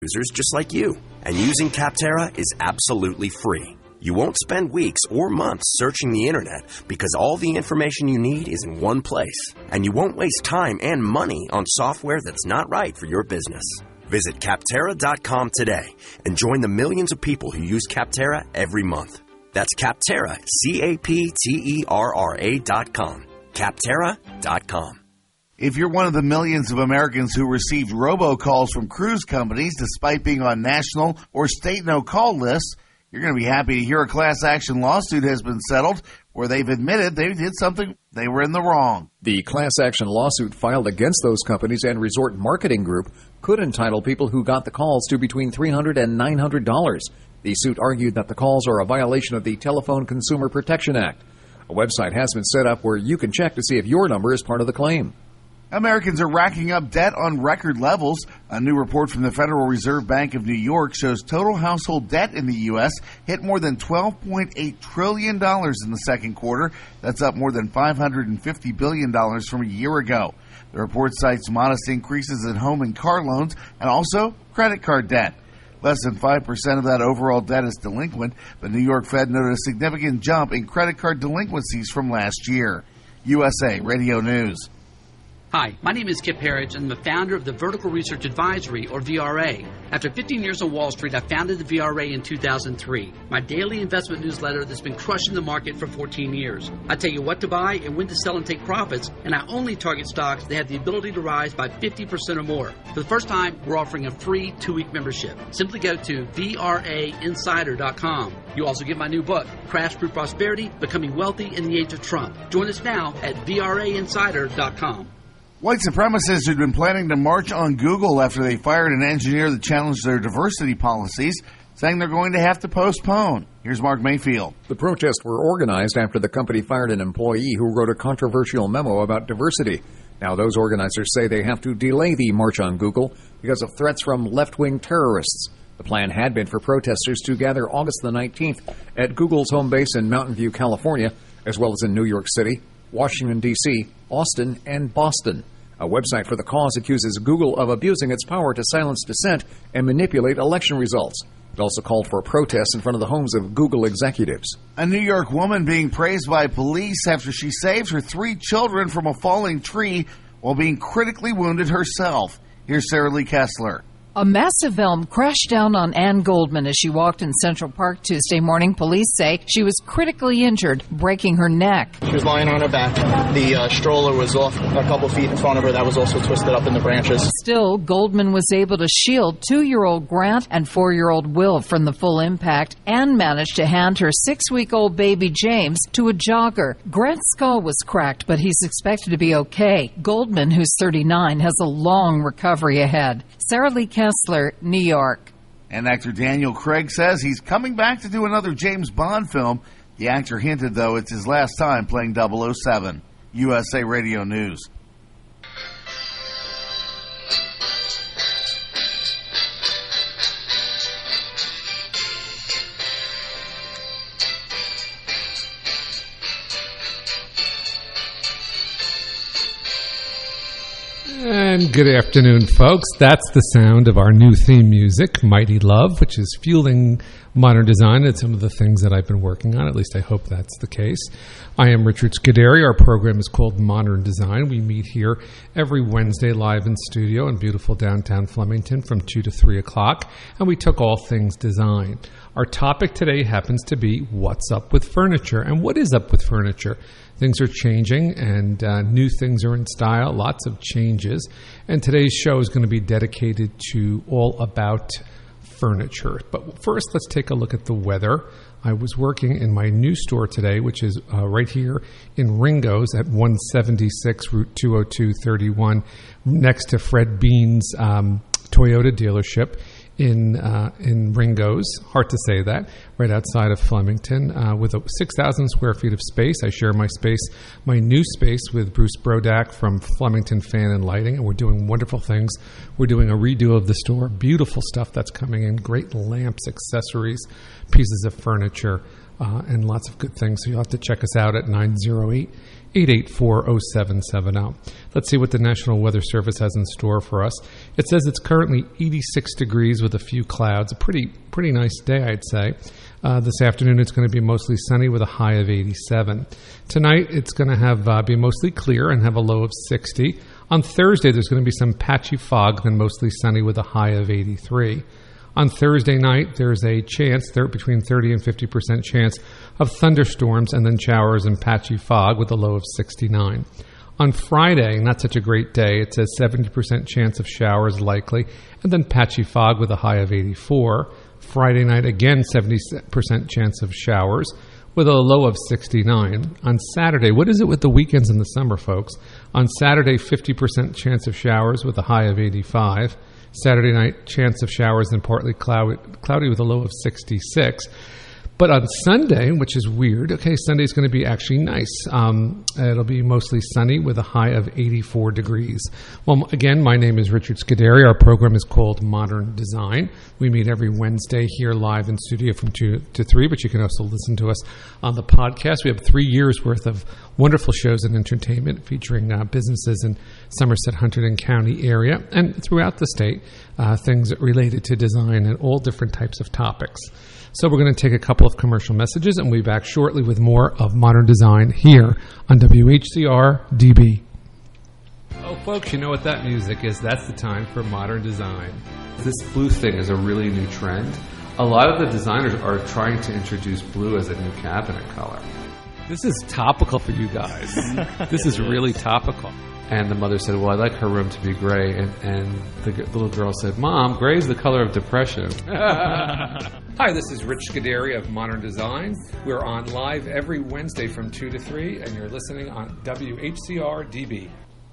users just like you. And using Capterra is absolutely free. You won't spend weeks or months searching the internet because all the information you need is in one place. And you won't waste time and money on software that's not right for your business. Visit Capterra.com today and join the millions of people who use Capterra every month. That's Capterra, Capterra.com. Capterra.com. If you're one of the millions of Americans who received robocalls from cruise companies despite being on national or state no-call lists, you're going to be happy to hear a class action lawsuit has been settled where they've admitted they did something they were in the wrong. The class action lawsuit filed against those companies and Resort Marketing Group could entitle people who got the calls to between $300 and $900. The suit argued that the calls are a violation of the Telephone Consumer Protection Act. A website has been set up where you can check to see if your number is part of the claim. Americans are racking up debt on record levels. A new report from the Federal Reserve Bank of New York shows total household debt in the U.S. hit more than $12.8 trillion in the second quarter. That's up more than $550 billion from a year ago. The report cites modest increases in home and car loans and also credit card debt. Less than 5% of that overall debt is delinquent. The New York Fed noted a significant jump in credit card delinquencies from last year. USA Radio News. Hi, my name is Kip Harridge, and I'm the founder of the Vertical Research Advisory, or VRA. After 15 years on Wall Street, I founded the VRA in 2003, my daily investment newsletter that's been crushing the market for 14 years. I tell you what to buy and when to sell and take profits, and I only target stocks that have the ability to rise by 50% or more. For the first time, we're offering a free 2-week membership. Simply go to VRAinsider.com. You also get my new book, Crash Proof Prosperity, Becoming Wealthy in the Age of Trump. Join us now at VRAinsider.com. White supremacists had been planning to march on Google after they fired an engineer that challenged their diversity policies, saying they're going to have to postpone. Here's Mark Mayfield. The protests were organized after the company fired an employee who wrote a controversial memo about diversity. Now those organizers say they have to delay the march on Google because of threats from left-wing terrorists. The plan had been for protesters to gather August the 19th at Google's home base in Mountain View, California, as well as in New York City, Washington, D.C., Austin, and Boston. A website for the cause accuses Google of abusing its power to silence dissent and manipulate election results. It also called for protests in front of the homes of Google executives. A New York woman being praised by police after she saved her 3 children from a falling tree while being critically wounded herself. Here's Sarah Lee Kessler. A massive elm crashed down on Ann Goldman as she walked in Central Park Tuesday morning. Police say she was critically injured, breaking her neck. She was lying on her back. The stroller was off a couple feet in front of her. That was also twisted up in the branches. Still, Goldman was able to shield 2-year-old Grant and 4-year-old Will from the full impact and managed to hand her 6-week-old baby James to a jogger. Grant's skull was cracked, but he's expected to be okay. Goldman, who's 39, has a long recovery ahead. Sarah Lee Kessler, New York. And actor Daniel Craig says he's coming back to do another James Bond film. The actor hinted, though, it's his last time playing 007. USA Radio News. And good afternoon, folks. That's the sound of our new theme music, Mighty Love, which is fueling modern design and some of the things that I've been working on. At least I hope that's the case. I am Richard Scuderi. Our program is called Modern Design. We meet here every Wednesday live in studio in beautiful downtown Flemington from 2 to 3 o'clock, and we talk all things design. Our topic today happens to be what's up with furniture. And what is up with furniture? Things are changing and new things are in style, lots of changes. And today's show is going to be dedicated to all about furniture. But first, let's take a look at the weather. I was working in my new store today, which is right here in Ringo's at 176 Route 20231, next to Fred Bean's Toyota dealership in Ringo's, hard to say that, right outside of Flemington, with 6,000 square feet of space. I share my new space with Bruce Brodak from Flemington Fan and Lighting, and we're doing wonderful things. We're doing a redo of the store, beautiful stuff that's coming in, great lamps, accessories, pieces of furniture. and lots of good things. So you'll have to check us out at 908-884-0770. Let's see what the National Weather Service has in store for us. It says it's currently 86 degrees with a few clouds. A pretty nice day, I'd say. This afternoon, it's going to be mostly sunny with a high of 87. Tonight, it's going to have be mostly clear and have a low of 60. On Thursday, there's going to be some patchy fog, then mostly sunny with a high of 83. On Thursday night, there's a chance, between 30 and 50% chance of thunderstorms and then showers and patchy fog with a low of 69. On Friday, not such a great day, it says 70% chance of showers likely and then patchy fog with a high of 84. Friday night, again, 70% chance of showers with a low of 69. On Saturday, what is it with the weekends in the summer, folks? On Saturday, 50% chance of showers with a high of 85. Saturday night, chance of showers and partly cloudy with a low of 66. But on Sunday, which is weird, Sunday's going to be actually nice. It'll be mostly sunny with a high of 84 degrees. Well, again, my name is Richard Scuderi. Our program is called Modern Design. We meet every Wednesday here live in studio from 2 to 3, but you can also listen to us on the podcast. We have 3 years' worth of wonderful shows and entertainment featuring businesses in Somerset, Hunterdon County area and throughout the state, things related to design and all different types of topics. So we're going to take a couple of commercial messages, and we'll be back shortly with more of Modern Design here on WHCR DB. Oh, folks, you know what that music is. That's the time for Modern Design. This blue thing is a really new trend. A lot of the designers are trying to introduce blue as a new cabinet color. This is topical for you guys. This is really topical. And the mother said, well, I'd like her room to be gray. And the little girl said, Mom, gray is the color of depression. Hi, this is Rich Scuderi of Modern Design. We're on live every Wednesday from 2 to 3, and you're listening on WHCR DB.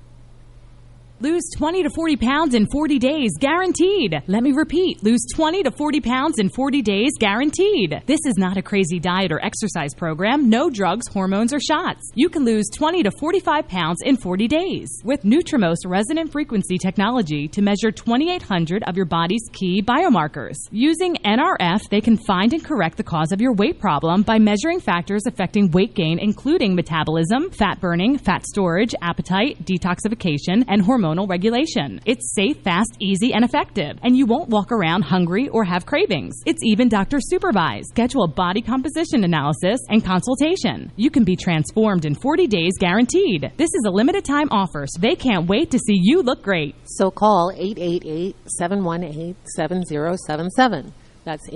Lose 20 to 40 pounds in 40 days, guaranteed. Let me repeat, lose 20 to 40 pounds in 40 days, guaranteed. This is not a crazy diet or exercise program, no drugs, hormones, or shots. You can lose 20 to 45 pounds in 40 days with Nutrimost resonant frequency technology to measure 2,800 of your body's key biomarkers. Using NRF, they can find and correct the cause of your weight problem by measuring factors affecting weight gain, including metabolism, fat burning, fat storage, appetite, detoxification, and hormone regulation. It's safe, fast, easy, and effective. And you won't walk around hungry or have cravings. It's even doctor supervised. Schedule a body composition analysis and consultation. You can be transformed in 40 days guaranteed. This is a limited time offer, so they can't wait to see you look great. So call 888-718-7077. That's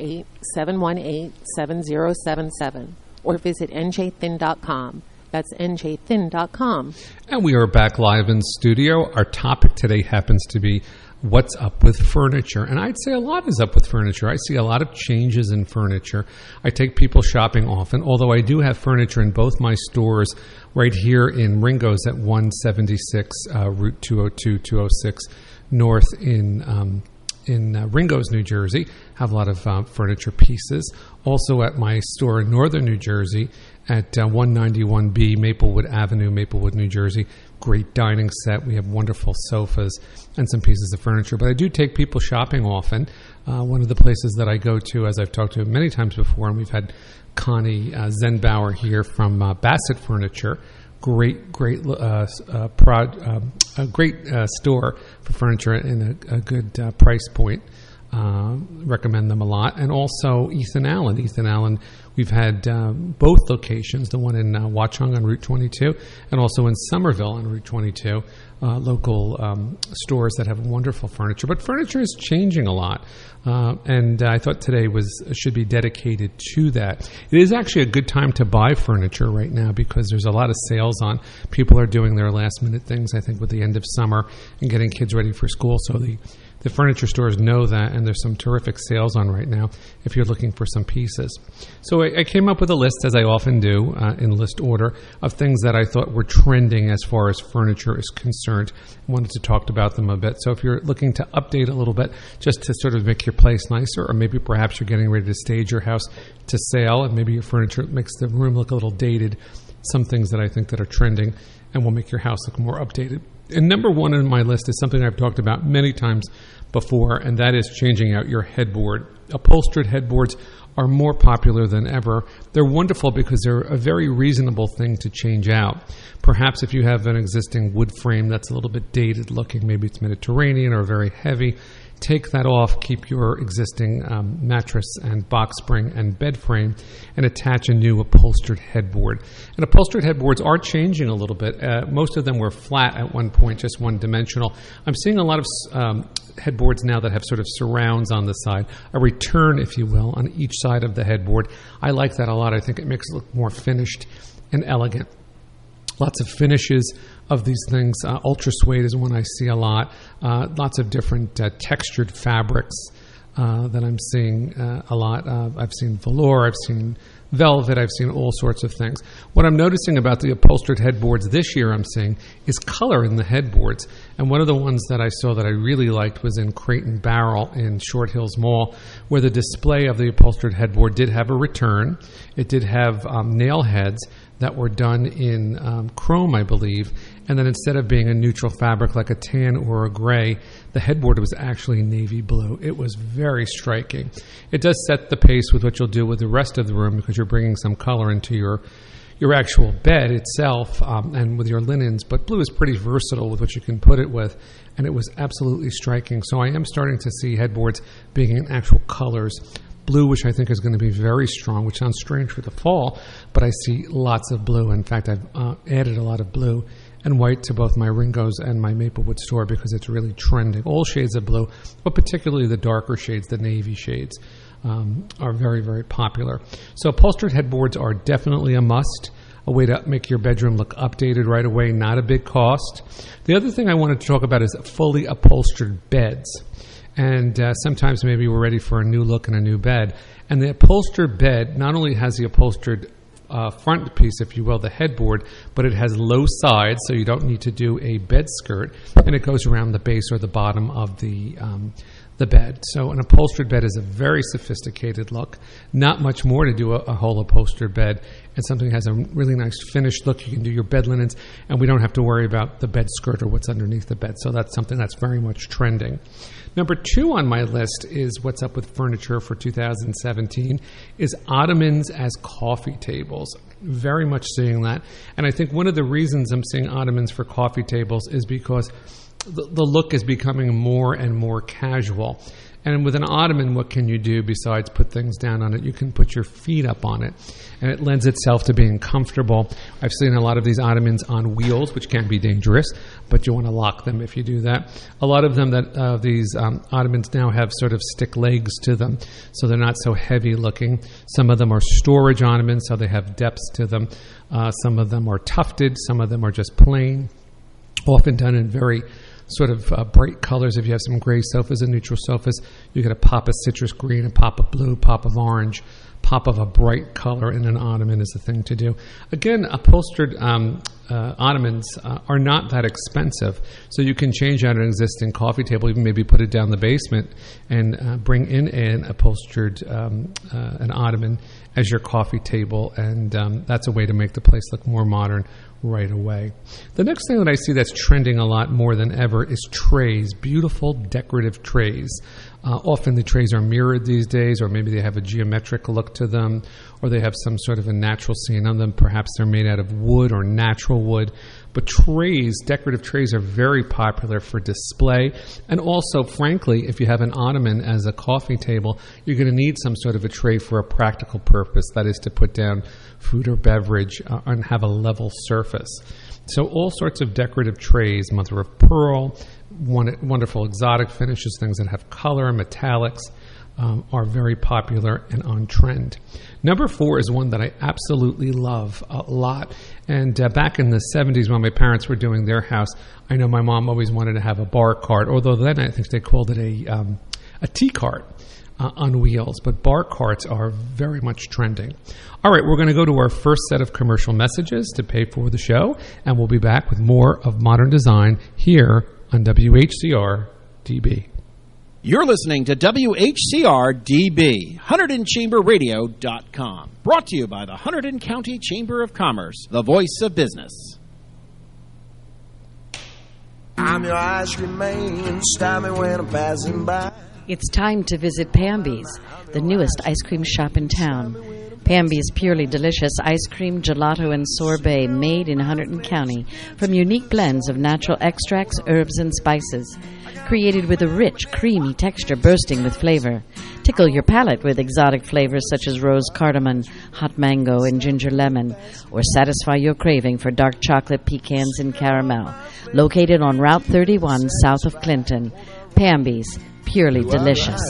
888-718-7077. Or visit njthin.com. That's njthin.com. And we are back live in studio. Our topic today happens to be what's up with furniture. And I'd say a lot is up with furniture. I see a lot of changes in furniture. I take people shopping often, although I do have furniture in both my stores right here in Ringo's at 176 Route 202-206 North in Ringo's, New Jersey. Have a lot of furniture pieces. Also at my store in Northern New Jersey at 191B Maplewood Avenue, Maplewood, New Jersey. Great dining set. We have wonderful sofas and some pieces of furniture. But I do take people shopping often. One of the places that I go to, as I've talked to many times before, and we've had Connie Zenbauer here from Bassett Furniture. Great store for furniture in a good price point. Recommend them a lot. And also Ethan Allen. Ethan Allen, we've had both locations, the one in Watchung on Route 22 and also in Somerville on Route 22, local stores that have wonderful furniture. But furniture is changing a lot. And I thought today should be dedicated to that. It is actually a good time to buy furniture right now because there's a lot of sales on. People are doing their last minute things, I think, with the end of summer and getting kids ready for school. So the furniture stores know that, and there's some terrific sales on right now if you're looking for some pieces. So I came up with a list, as I often do, in list order, of things that I thought were trending as far as furniture is concerned. I wanted to talk about them a bit. So if you're looking to update a little bit, just to sort of make your place nicer, or maybe perhaps you're getting ready to stage your house to sale, and maybe your furniture makes the room look a little dated, some things that I think that are trending and will make your house look more updated. And number one on my list is something I've talked about many times before, and that is changing out your headboard. Upholstered headboards are more popular than ever. They're wonderful because they're a very reasonable thing to change out. Perhaps if you have an existing wood frame that's a little bit dated looking, maybe it's Mediterranean or very heavy, take that off, keep your existing mattress and box spring and bed frame, and attach a new upholstered headboard. And upholstered headboards are changing a little bit. Most of them were flat at one point, just one-dimensional. I'm seeing a lot of headboards now that have sort of surrounds on the side, a return, if you will, on each side of the headboard. I like that a lot. I think it makes it look more finished and elegant. Lots of finishes of these things. Ultra suede is one I see a lot. Lots of different textured fabrics that I'm seeing a lot. I've seen velour, I've seen velvet, I've seen all sorts of things. What I'm noticing about the upholstered headboards this year I'm seeing is color in the headboards. And one of the ones that I saw that I really liked was in Crate and Barrel in Short Hills Mall, where the display of the upholstered headboard did have a return. It did have nail heads that were done in chrome, I believe, and then instead of being a neutral fabric like a tan or a gray, the headboard was actually navy blue. It was very striking. It does set the pace with what you'll do with the rest of the room because you're bringing some color into your actual bed itself and with your linens, but blue is pretty versatile with what you can put it with, and it was absolutely striking. So I am starting to see headboards being in actual colors. Blue, which I think is going to be very strong, which sounds strange for the fall, but I see lots of blue. In fact, I've added a lot of blue and white to both my Ringo's and my Maplewood store because it's really trending. All shades of blue, but particularly the darker shades, the navy shades, are very, very popular. So upholstered headboards are definitely a must, a way to make your bedroom look updated right away, not a big cost. The other thing I wanted to talk about is fully upholstered beds. And sometimes maybe we're ready for a new look and a new bed. And the upholstered bed not only has the upholstered front piece, if you will, the headboard, but it has low sides, so you don't need to do a bed skirt, and it goes around the base or the bottom of the bed. So an upholstered bed is a very sophisticated look. Not much more to do a whole upholstered bed, and something that has a really nice finished look. You can do your bed linens, and we don't have to worry about the bed skirt or what's underneath the bed. So that's something that's very much trending. Number 2 on my list is what's up with furniture for 2017 is ottomans as coffee tables. Very much seeing that. And I think one of the reasons I'm seeing ottomans for coffee tables is because the look is becoming more and more casual. And with an ottoman, what can you do besides put things down on it? You can put your feet up on it, and it lends itself to being comfortable. I've seen a lot of these ottomans on wheels, which can be dangerous, but you want to lock them if you do that. A lot of them these ottomans now have sort of stick legs to them, so they're not so heavy looking. Some of them are storage ottomans, so they have depths to them. Some of them are tufted. Some of them are just plain, often done in very sort of bright colors. If you have some gray sofas and neutral sofas, you get a pop of citrus green, a pop of blue, pop of orange, pop of a bright color in an ottoman is the thing to do. Again, upholstered ottomans are not that expensive, so you can change out an existing coffee table, even maybe put it down the basement and bring in an upholstered an ottoman as your coffee table, and that's a way to make the place look more modern right away. The next thing that I see that's trending a lot more than ever is trays, beautiful decorative trays. Often the trays are mirrored these days, or maybe they have a geometric look to them, or they have some sort of a natural scene on them. Perhaps they're made out of wood or natural wood. But trays, decorative trays, are very popular for display. And also, frankly, if you have an ottoman as a coffee table, you're going to need some sort of a tray for a practical purpose, that is to put down food or beverage and have a level surface. So all sorts of decorative trays, mother of pearl, wonderful exotic finishes, things that have color, metallics, are very popular and on trend. Number 4 is one that I absolutely love a lot. And back in the 70s when my parents were doing their house, I know my mom always wanted to have a bar cart, although then I think they called it a tea cart on wheels. But bar carts are very much trending. All right, we're going to go to our first set of commercial messages to pay for the show, and we'll be back with more of Modern Design here on WHCR DB. You're listening to WHCR DB, HunterdonChamberRadio.com. Brought to you by the Hunterdon County Chamber of Commerce, the voice of business. I'm your ice cream man, stop me when I'm passing by. It's time to visit Pamby's, the newest ice cream shop in town. Pamby's purely delicious ice cream, gelato, and sorbet made in Hunterdon County from unique blends of natural extracts, herbs, and spices. Created with a rich, creamy texture bursting with flavor. Tickle your palate with exotic flavors such as rose cardamom, hot mango, and ginger lemon. Or satisfy your craving for dark chocolate, pecans, and caramel. Located on Route 31 south of Clinton. Pamby's, purely delicious.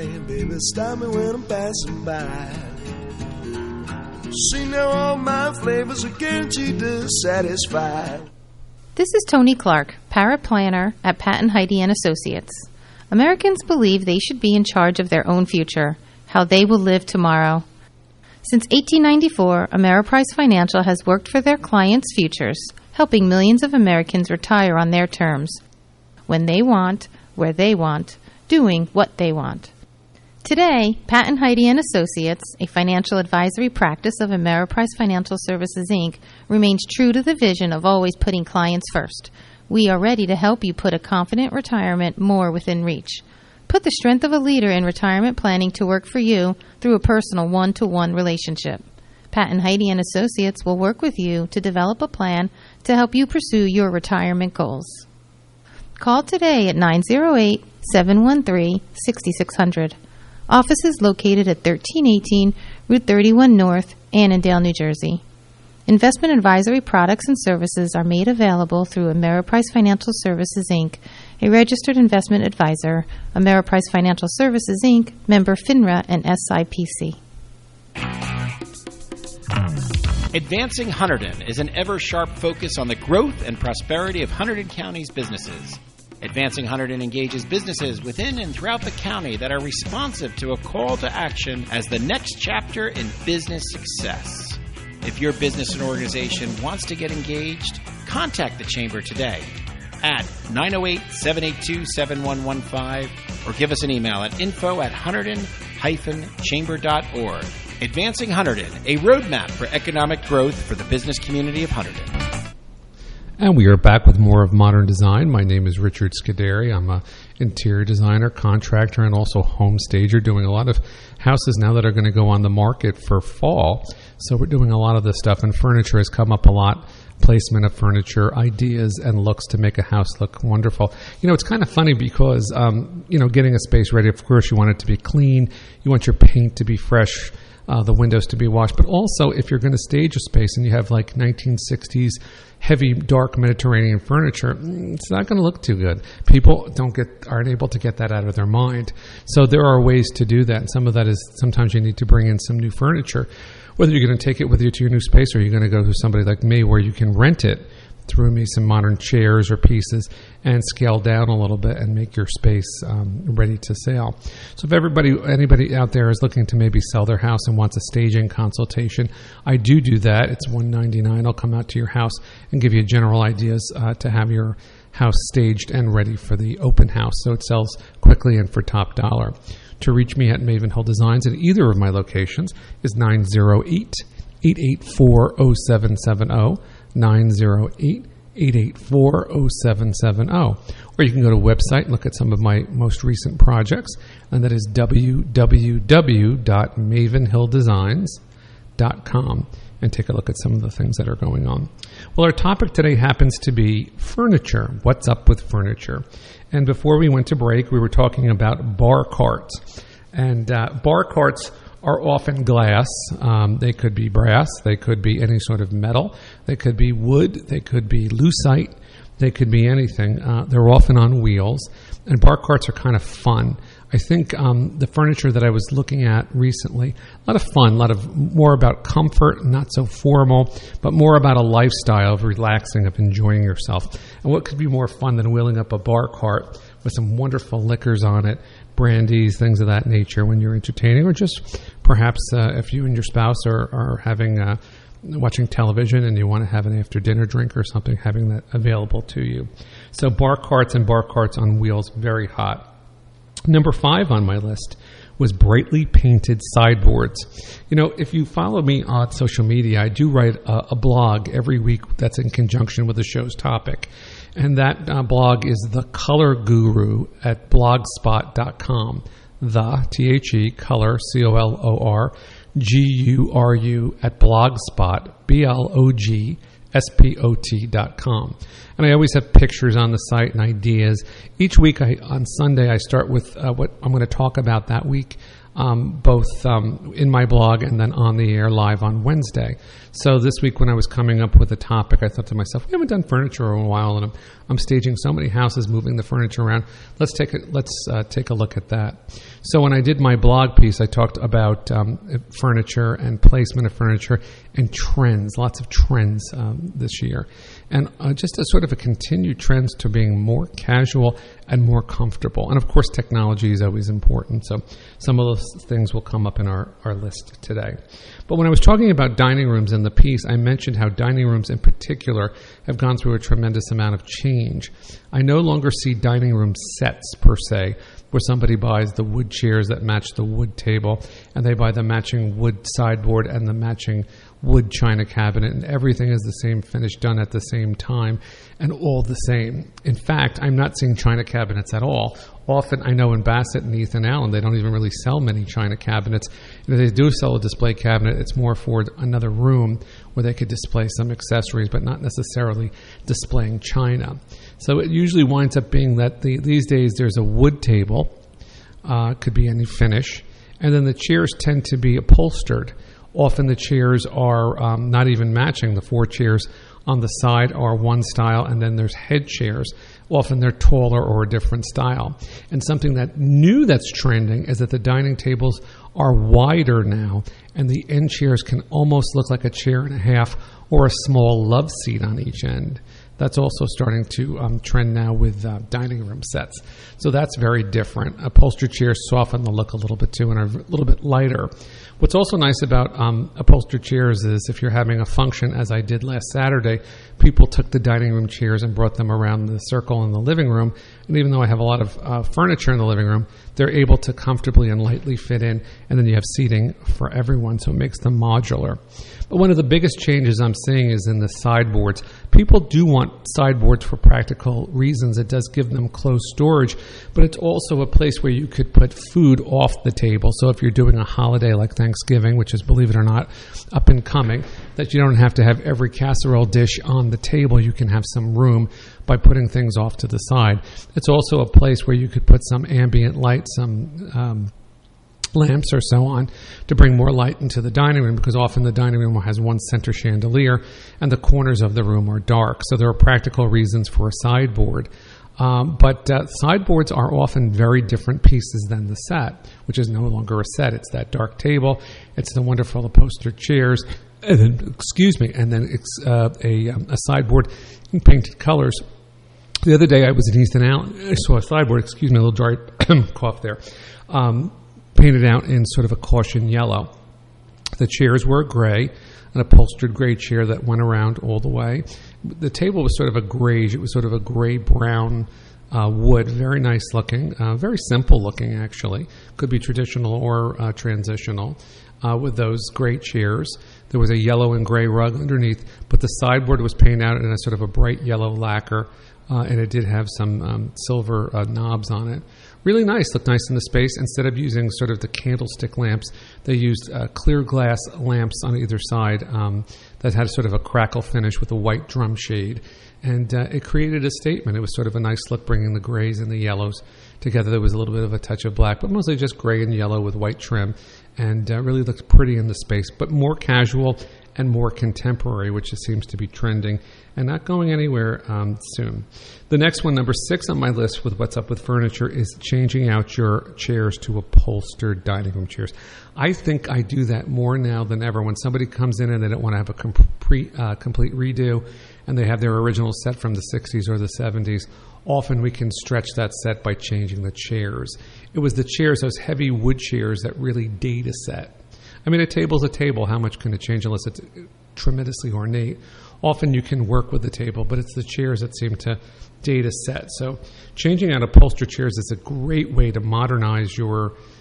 See now all my flavors are guaranteed to satisfy. This is Tony Clark, paraplanner at Pat and Heidi and Associates. Americans believe they should be in charge of their own future, how they will live tomorrow. Since 1894, Ameriprise Financial has worked for their clients' futures, helping millions of Americans retire on their terms, when they want, where they want, doing what they want. Today, Pat and Heidi and Associates, a financial advisory practice of Ameriprise Financial Services, Inc., remains true to the vision of always putting clients first. We are ready to help you put a confident retirement more within reach. Put the strength of a leader in retirement planning to work for you through a personal one-to-one relationship. Pat and Heidi and Associates will work with you to develop a plan to help you pursue your retirement goals. Call today at 908-713-6600. Office is located at 1318 Route 31 North, Annandale, New Jersey. Investment advisory products and services are made available through Ameriprise Financial Services, Inc., a registered investment advisor, Ameriprise Financial Services, Inc., member FINRA and SIPC. Advancing Hunterdon is an ever-sharp focus on the growth and prosperity of Hunterdon County's businesses. Advancing Hunterdon engages businesses within and throughout the county that are responsive to a call to action as the next chapter in business success. If your business and organization wants to get engaged, contact the Chamber today at 908-782-7115 or give us an email at info@hunterdon-chamber.org. Advancing Hunterdon, a roadmap for economic growth for the business community of Hunterdon. And we are back with more of Modern Design. My name is Richard Scuderi. I'm an interior designer, contractor, and also home stager, doing a lot of houses now that are going to go on the market for fall. So we're doing a lot of this stuff, and furniture has come up a lot. Placement of furniture, ideas, and looks to make a house look wonderful. You know, it's kind of funny because, getting a space ready, of course, you want it to be clean. You want your paint to be fresh, the windows to be washed. But also, if you're going to stage a space and you have like 1960s heavy, dark Mediterranean furniture, it's not going to look too good. People aren't able to get that out of their mind. So there are ways to do that. And some of that is sometimes you need to bring in some new furniture. Whether you're going to take it with you to your new space or you're going to go to somebody like me where you can rent it through me some modern chairs or pieces and scale down a little bit and make your space ready to sell. So if anybody out there is looking to maybe sell their house and wants a staging consultation, I do that. It's $199. I'll come out to your house and give you general ideas to have your house staged and ready for the open house so it sells quickly and for top dollar. To reach me at Maven Hill Designs at either of my locations is 908-884-0770, 908-884-0770. Or you can go to a website and look at some of my most recent projects, and that is www.mavenhilldesigns.com, and take a look at some of the things that are going on. Well, our topic today happens to be furniture. What's up with furniture? And before we went to break, we were talking about bar carts. And bar carts are often glass. They could be brass. They could be any sort of metal. They could be wood. They could be lucite. They could be anything. They're often on wheels. And bar carts are kind of fun. I think the furniture that I was looking at recently, a lot of fun, more about comfort, not so formal, but more about a lifestyle of relaxing, of enjoying yourself. And what could be more fun than wheeling up a bar cart with some wonderful liquors on it, brandies, things of that nature when you're entertaining, or just perhaps if you and your spouse are having watching television and you want to have an after dinner drink or something, having that available to you. So bar carts and bar carts on wheels, very hot. Number 5 on my list was brightly painted sideboards. You know, if you follow me on social media, I do write a blog every week that's in conjunction with the show's topic. And that blog is The Color Guru at blogspot.com. The, T-H-E, color, C-O-L-O-R, G-U-R-U at blogspot, blogspot.com. And I always have pictures on the site and ideas. Each week on Sunday I start with what I'm going to talk about that week, both in my blog and then on the air live on Wednesday. So this week when I was coming up with a topic, I thought to myself, we haven't done furniture in a while, and I'm staging so many houses, moving the furniture around. Let's take a look at that. So when I did my blog piece, I talked about furniture and placement of furniture and trends, lots of trends this year. And just a sort of a continued trends to being more casual and more comfortable. And of course, technology is always important. So some of those things will come up in our list today. But when I was talking about dining rooms in the piece, I mentioned how dining rooms in particular have gone through a tremendous amount of change. I no longer see dining room sets per se, where somebody buys the wood chairs that match the wood table, and they buy the matching wood sideboard and the matching wood china cabinet, and everything is the same finish done at the same time and all the same. In fact, I'm not seeing china cabinets at all. Often, I know in Bassett and Ethan Allen, they don't even really sell many china cabinets. And if they do sell a display cabinet, it's more for another room where they could display some accessories, but not necessarily displaying china. So it usually winds up being that these days there's a wood table, could be any finish, and then the chairs tend to be upholstered. Often the chairs are not even matching. The four chairs on the side are one style, and then there's head chairs. Often they're taller or a different style. And something that's trending is that the dining tables are wider now, and the end chairs can almost look like a chair and a half or a small love seat on each end. That's also starting to trend now with dining room sets. So that's very different. Upholstered chairs soften the look a little bit too and are a little bit lighter. What's also nice about upholstered chairs is if you're having a function, as I did last Saturday, people took the dining room chairs and brought them around the circle in the living room. And even though I have a lot of furniture in the living room, they're able to comfortably and lightly fit in. And then you have seating for everyone, so it makes them modular. But one of the biggest changes I'm seeing is in the sideboards. People do want sideboards for practical reasons. It does give them closed storage, but it's also a place where you could put food off the table. So if you're doing a holiday like Thanksgiving, which is, believe it or not, up and coming, that you don't have to have every casserole dish on the table. You can have some room by putting things off to the side. It's also a place where you could put some ambient light, some lamps or so on, to bring more light into the dining room, because often the dining room has one center chandelier and the corners of the room are dark. So there are practical reasons for a sideboard. But sideboards are often very different pieces than the set, which is no longer a set. It's that dark table. It's the wonderful upholstered chairs. And then, it's a sideboard in painted colors. The other day I was in Easton Allen. I saw a sideboard, a little dry cough there, painted out in sort of a caution yellow. The chairs were gray, an upholstered gray chair that went around all the way. The table was sort of a grayish. It was sort of a gray-brown wood, very nice looking, very simple looking actually. Could be traditional or transitional with those gray chairs. There was a yellow and gray rug underneath, but the sideboard was painted out in a sort of a bright yellow lacquer, and it did have some silver knobs on it. Really nice, looked nice in the space. Instead of using sort of the candlestick lamps, they used clear glass lamps on either side that had sort of a crackle finish with a white drum shade. And it created a statement. It was sort of a nice look, bringing the grays and the yellows together. There was a little bit of a touch of black, but mostly just gray and yellow with white trim, and really looked pretty in the space, but more casual and more contemporary, which seems to be trending and not going anywhere soon. The next one, number 6 on my list with what's up with furniture, is changing out your chairs to upholstered dining room chairs. I think I do that more now than ever. When somebody comes in and they don't want to have a complete redo and they have their original set from the 60s or the 70s, often we can stretch that set by changing the chairs. It was the chairs, those heavy wood chairs, that really date a set. I mean, a table's a table. How much can it change unless it's tremendously ornate? Often you can work with the table, but it's the chairs that seem to date a set. So changing out upholstered chairs is a great way to modernize your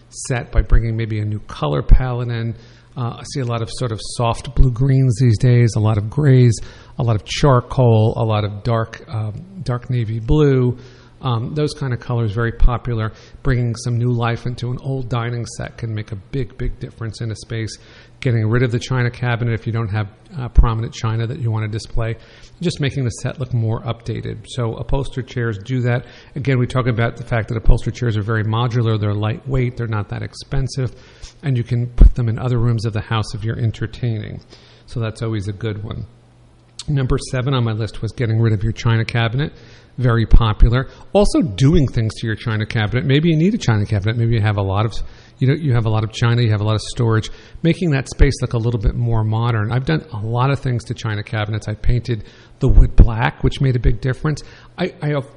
set by bringing maybe a new color palette in. I see a lot of sort of soft blue-greens these days, a lot of grays, a lot of charcoal, a lot of dark navy blue. Those kind of colors, very popular. Bringing some new life into an old dining set can make a big, big difference in a space. Getting rid of the china cabinet if you don't have prominent china that you want to display. Just making the set look more updated. So upholstered chairs do that. Again, we talk about the fact that upholstered chairs are very modular. They're lightweight. They're not that expensive. And you can put them in other rooms of the house if you're entertaining. So that's always a good one. Number 7 on my list was getting rid of your china cabinet. Very popular. Also doing things to your china cabinet. Maybe you need a china cabinet. Maybe you have a lot of you have a lot of china, you have a lot of storage, making that space look a little bit more modern. I've done a lot of things to china cabinets. I painted the wood black, which made a big difference. I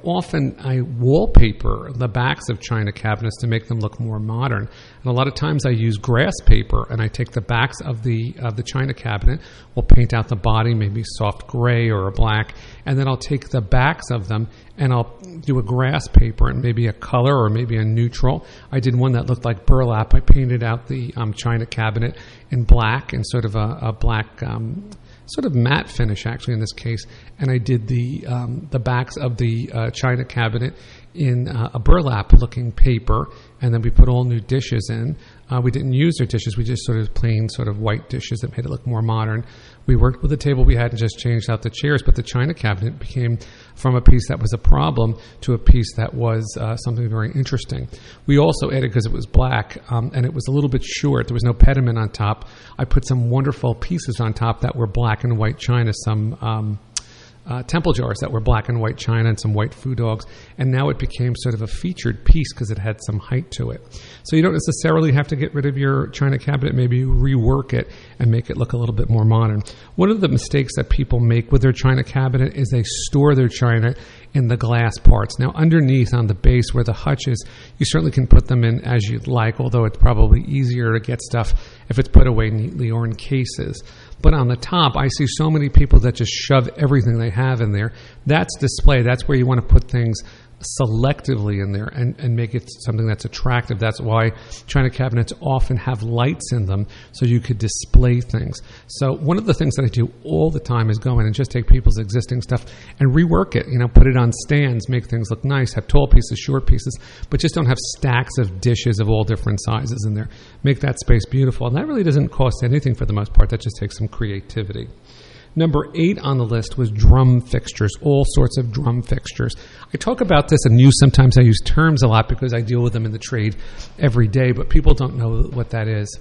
wallpaper the backs of china cabinets to make them look more modern. And a lot of times I use grass paper, and I take the backs of the china cabinet, we'll paint out the body, maybe soft gray or a black, and then I'll take the backs of them and I'll do a grass paper and maybe a color or maybe a neutral. I did one that looked like burlap. I painted out the china cabinet in black and sort of a black sort of matte finish, actually, in this case. And I did the backs of the china cabinet in a burlap-looking paper, and then we put all new dishes in. We didn't use their dishes. We just sort of plain sort of white dishes that made it look more modern. We worked with the table we had and just changed out the chairs, but the china cabinet became from a piece that was a problem to a piece that was something very interesting. We also added, because it was black and it was a little bit short, there was no pediment on top, I put some wonderful pieces on top that were black and white china, some temple jars that were black and white china and some white food dogs, and now it became sort of a featured piece because it had some height to it. So you don't necessarily have to get rid of your china cabinet. Maybe you rework it and make it look a little bit more modern. One of the mistakes that people make with their china cabinet is they store their china in the glass parts. Now, underneath on the base where the hutch is, you certainly can put them in as you'd like, although it's probably easier to get stuff if it's put away neatly or in cases. But on the top, I see so many people that just shove everything they have in there. That's display. That's where you want to put things selectively in there and make it something that's attractive. That's why china cabinets often have lights in them so you could display things. So one of the things that I do all the time is go in and just take people's existing stuff and rework it, put it on stands, make things look nice, have tall pieces, short pieces, but just don't have stacks of dishes of all different sizes in there. Make that space beautiful. And that really doesn't cost anything for the most part. That just takes some creativity. Number 8 on the list was drum fixtures, all sorts of drum fixtures. I talk about this and sometimes I use terms a lot because I deal with them in the trade every day, but people don't know what that is.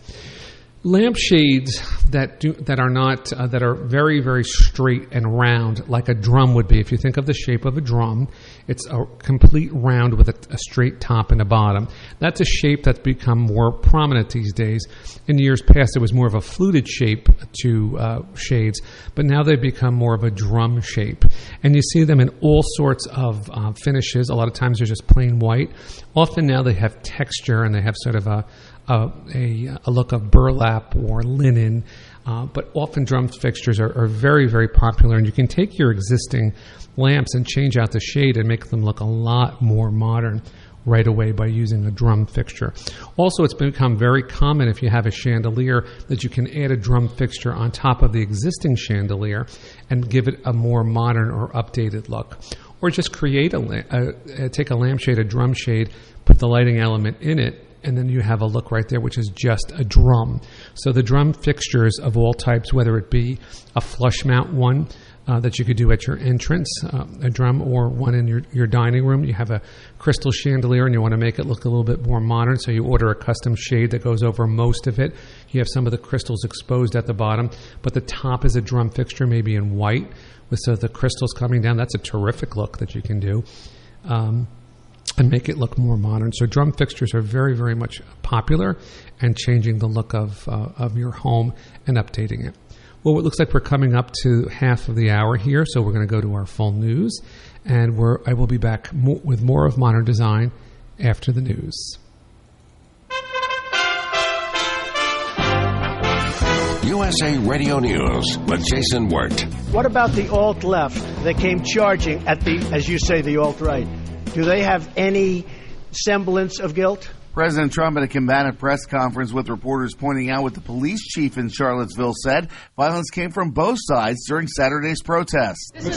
Lampshades that are very, very straight and round, like a drum would be. If you think of the shape of a drum, it's a complete round with a straight top and a bottom. That's a shape that's become more prominent these days. In years past, it was more of a fluted shape to shades, but now they've become more of a drum shape. And you see them in all sorts of finishes. A lot of times they're just plain white. Often now they have texture and they have sort of a look of burlap or linen, but often drum fixtures are very, very popular, and you can take your existing lamps and change out the shade and make them look a lot more modern right away by using a drum fixture. Also, it's become very common if you have a chandelier that you can add a drum fixture on top of the existing chandelier and give it a more modern or updated look. Or just create take a lampshade, a drum shade, put the lighting element in it, and then you have a look right there, which is just a drum. So the drum fixtures of all types, whether it be a flush mount one that you could do at your entrance, a drum, or one in your dining room. You have a crystal chandelier and you want to make it look a little bit more modern, so you order a custom shade that goes over most of it. You have some of the crystals exposed at the bottom, but the top is a drum fixture, maybe in white, with so the crystals coming down. That's a terrific look that you can do. And make it look more modern. So drum fixtures are very, very much popular and changing the look of your home and updating it. Well, it looks like we're coming up to half of the hour here, so we're going to go to our full news, and I will be back with more of Modern Design after the news. USA Radio News with Jason Wirt. What about the alt-left that came charging at as you say, the alt-right? Do they have any semblance of guilt? President Trump at a combative press conference with reporters pointing out what the police chief in Charlottesville said violence came from both sides during Saturday's protests. Let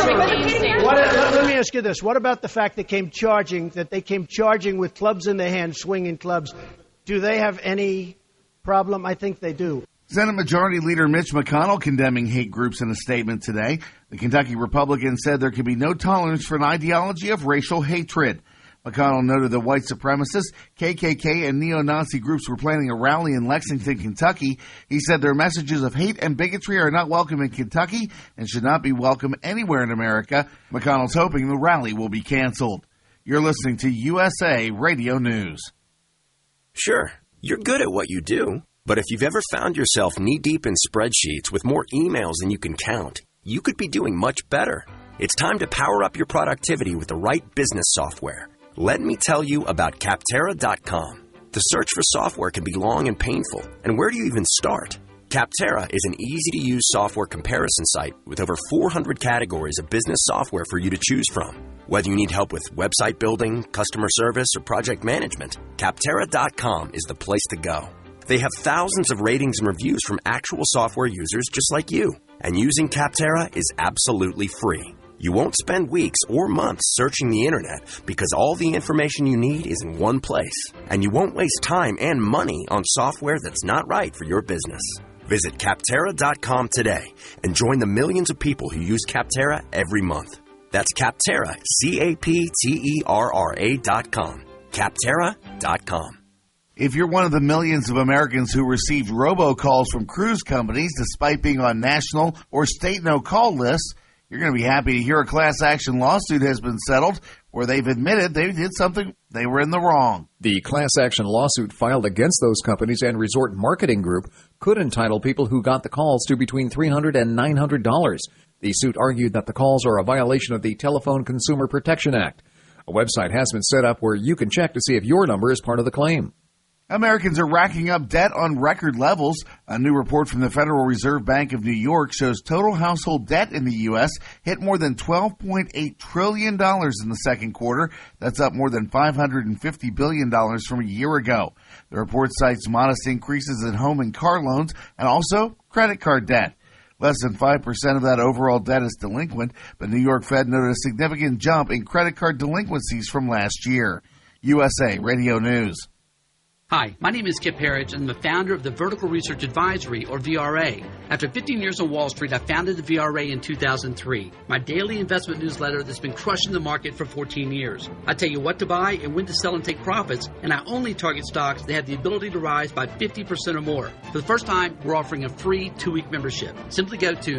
me ask you this. What about the fact they came charging with clubs in their hands, swinging clubs? Do they have any problem? I think they do. Senate Majority Leader Mitch McConnell condemning hate groups in a statement today. The Kentucky Republican said there can be no tolerance for an ideology of racial hatred. McConnell noted that white supremacists, KKK, and neo-Nazi groups were planning a rally in Lexington, Kentucky. He said their messages of hate and bigotry are not welcome in Kentucky and should not be welcome anywhere in America. McConnell's hoping the rally will be canceled. You're listening to USA Radio News. Sure, you're good at what you do, but if you've ever found yourself knee-deep in spreadsheets with more emails than you can count, you could be doing much better. It's time to power up your productivity with the right business software. Let me tell you about Capterra.com. The search for software can be long and painful, and where do you even start? Capterra is an easy-to-use software comparison site with over 400 categories of business software for you to choose from. Whether you need help with website building, customer service, or project management, Capterra.com is the place to go. They have thousands of ratings and reviews from actual software users just like you. And using Capterra is absolutely free. You won't spend weeks or months searching the internet because all the information you need is in one place. And you won't waste time and money on software that's not right for your business. Visit Capterra.com today and join the millions of people who use Capterra every month. That's Capterra, Capterra.com. Capterra.com. If you're one of the millions of Americans who received robocalls from cruise companies despite being on national or state no-call lists, you're going to be happy to hear a class action lawsuit has been settled where they've admitted they did something they were in the wrong. The class action lawsuit filed against those companies and Resort Marketing Group could entitle people who got the calls to between $300 and $900. The suit argued that the calls are a violation of the Telephone Consumer Protection Act. A website has been set up where you can check to see if your number is part of the claim. Americans are racking up debt on record levels. A new report from the Federal Reserve Bank of New York shows total household debt in the U.S. hit more than $12.8 trillion in the second quarter. That's up more than $550 billion from a year ago. The report cites modest increases in home and car loans and also credit card debt. Less than 5% of that overall debt is delinquent, but New York Fed noted a significant jump in credit card delinquencies from last year. USA Radio News. Hi, my name is Kip Herridge, and I'm the founder of the Vertical Research Advisory, or VRA. After 15 years on Wall Street, I founded the VRA in 2003, my daily investment newsletter that's been crushing the market for 14 years. I tell you what to buy and when to sell and take profits, and I only target stocks that have the ability to rise by 50% or more. For the first time, we're offering a free 2-week membership. Simply go to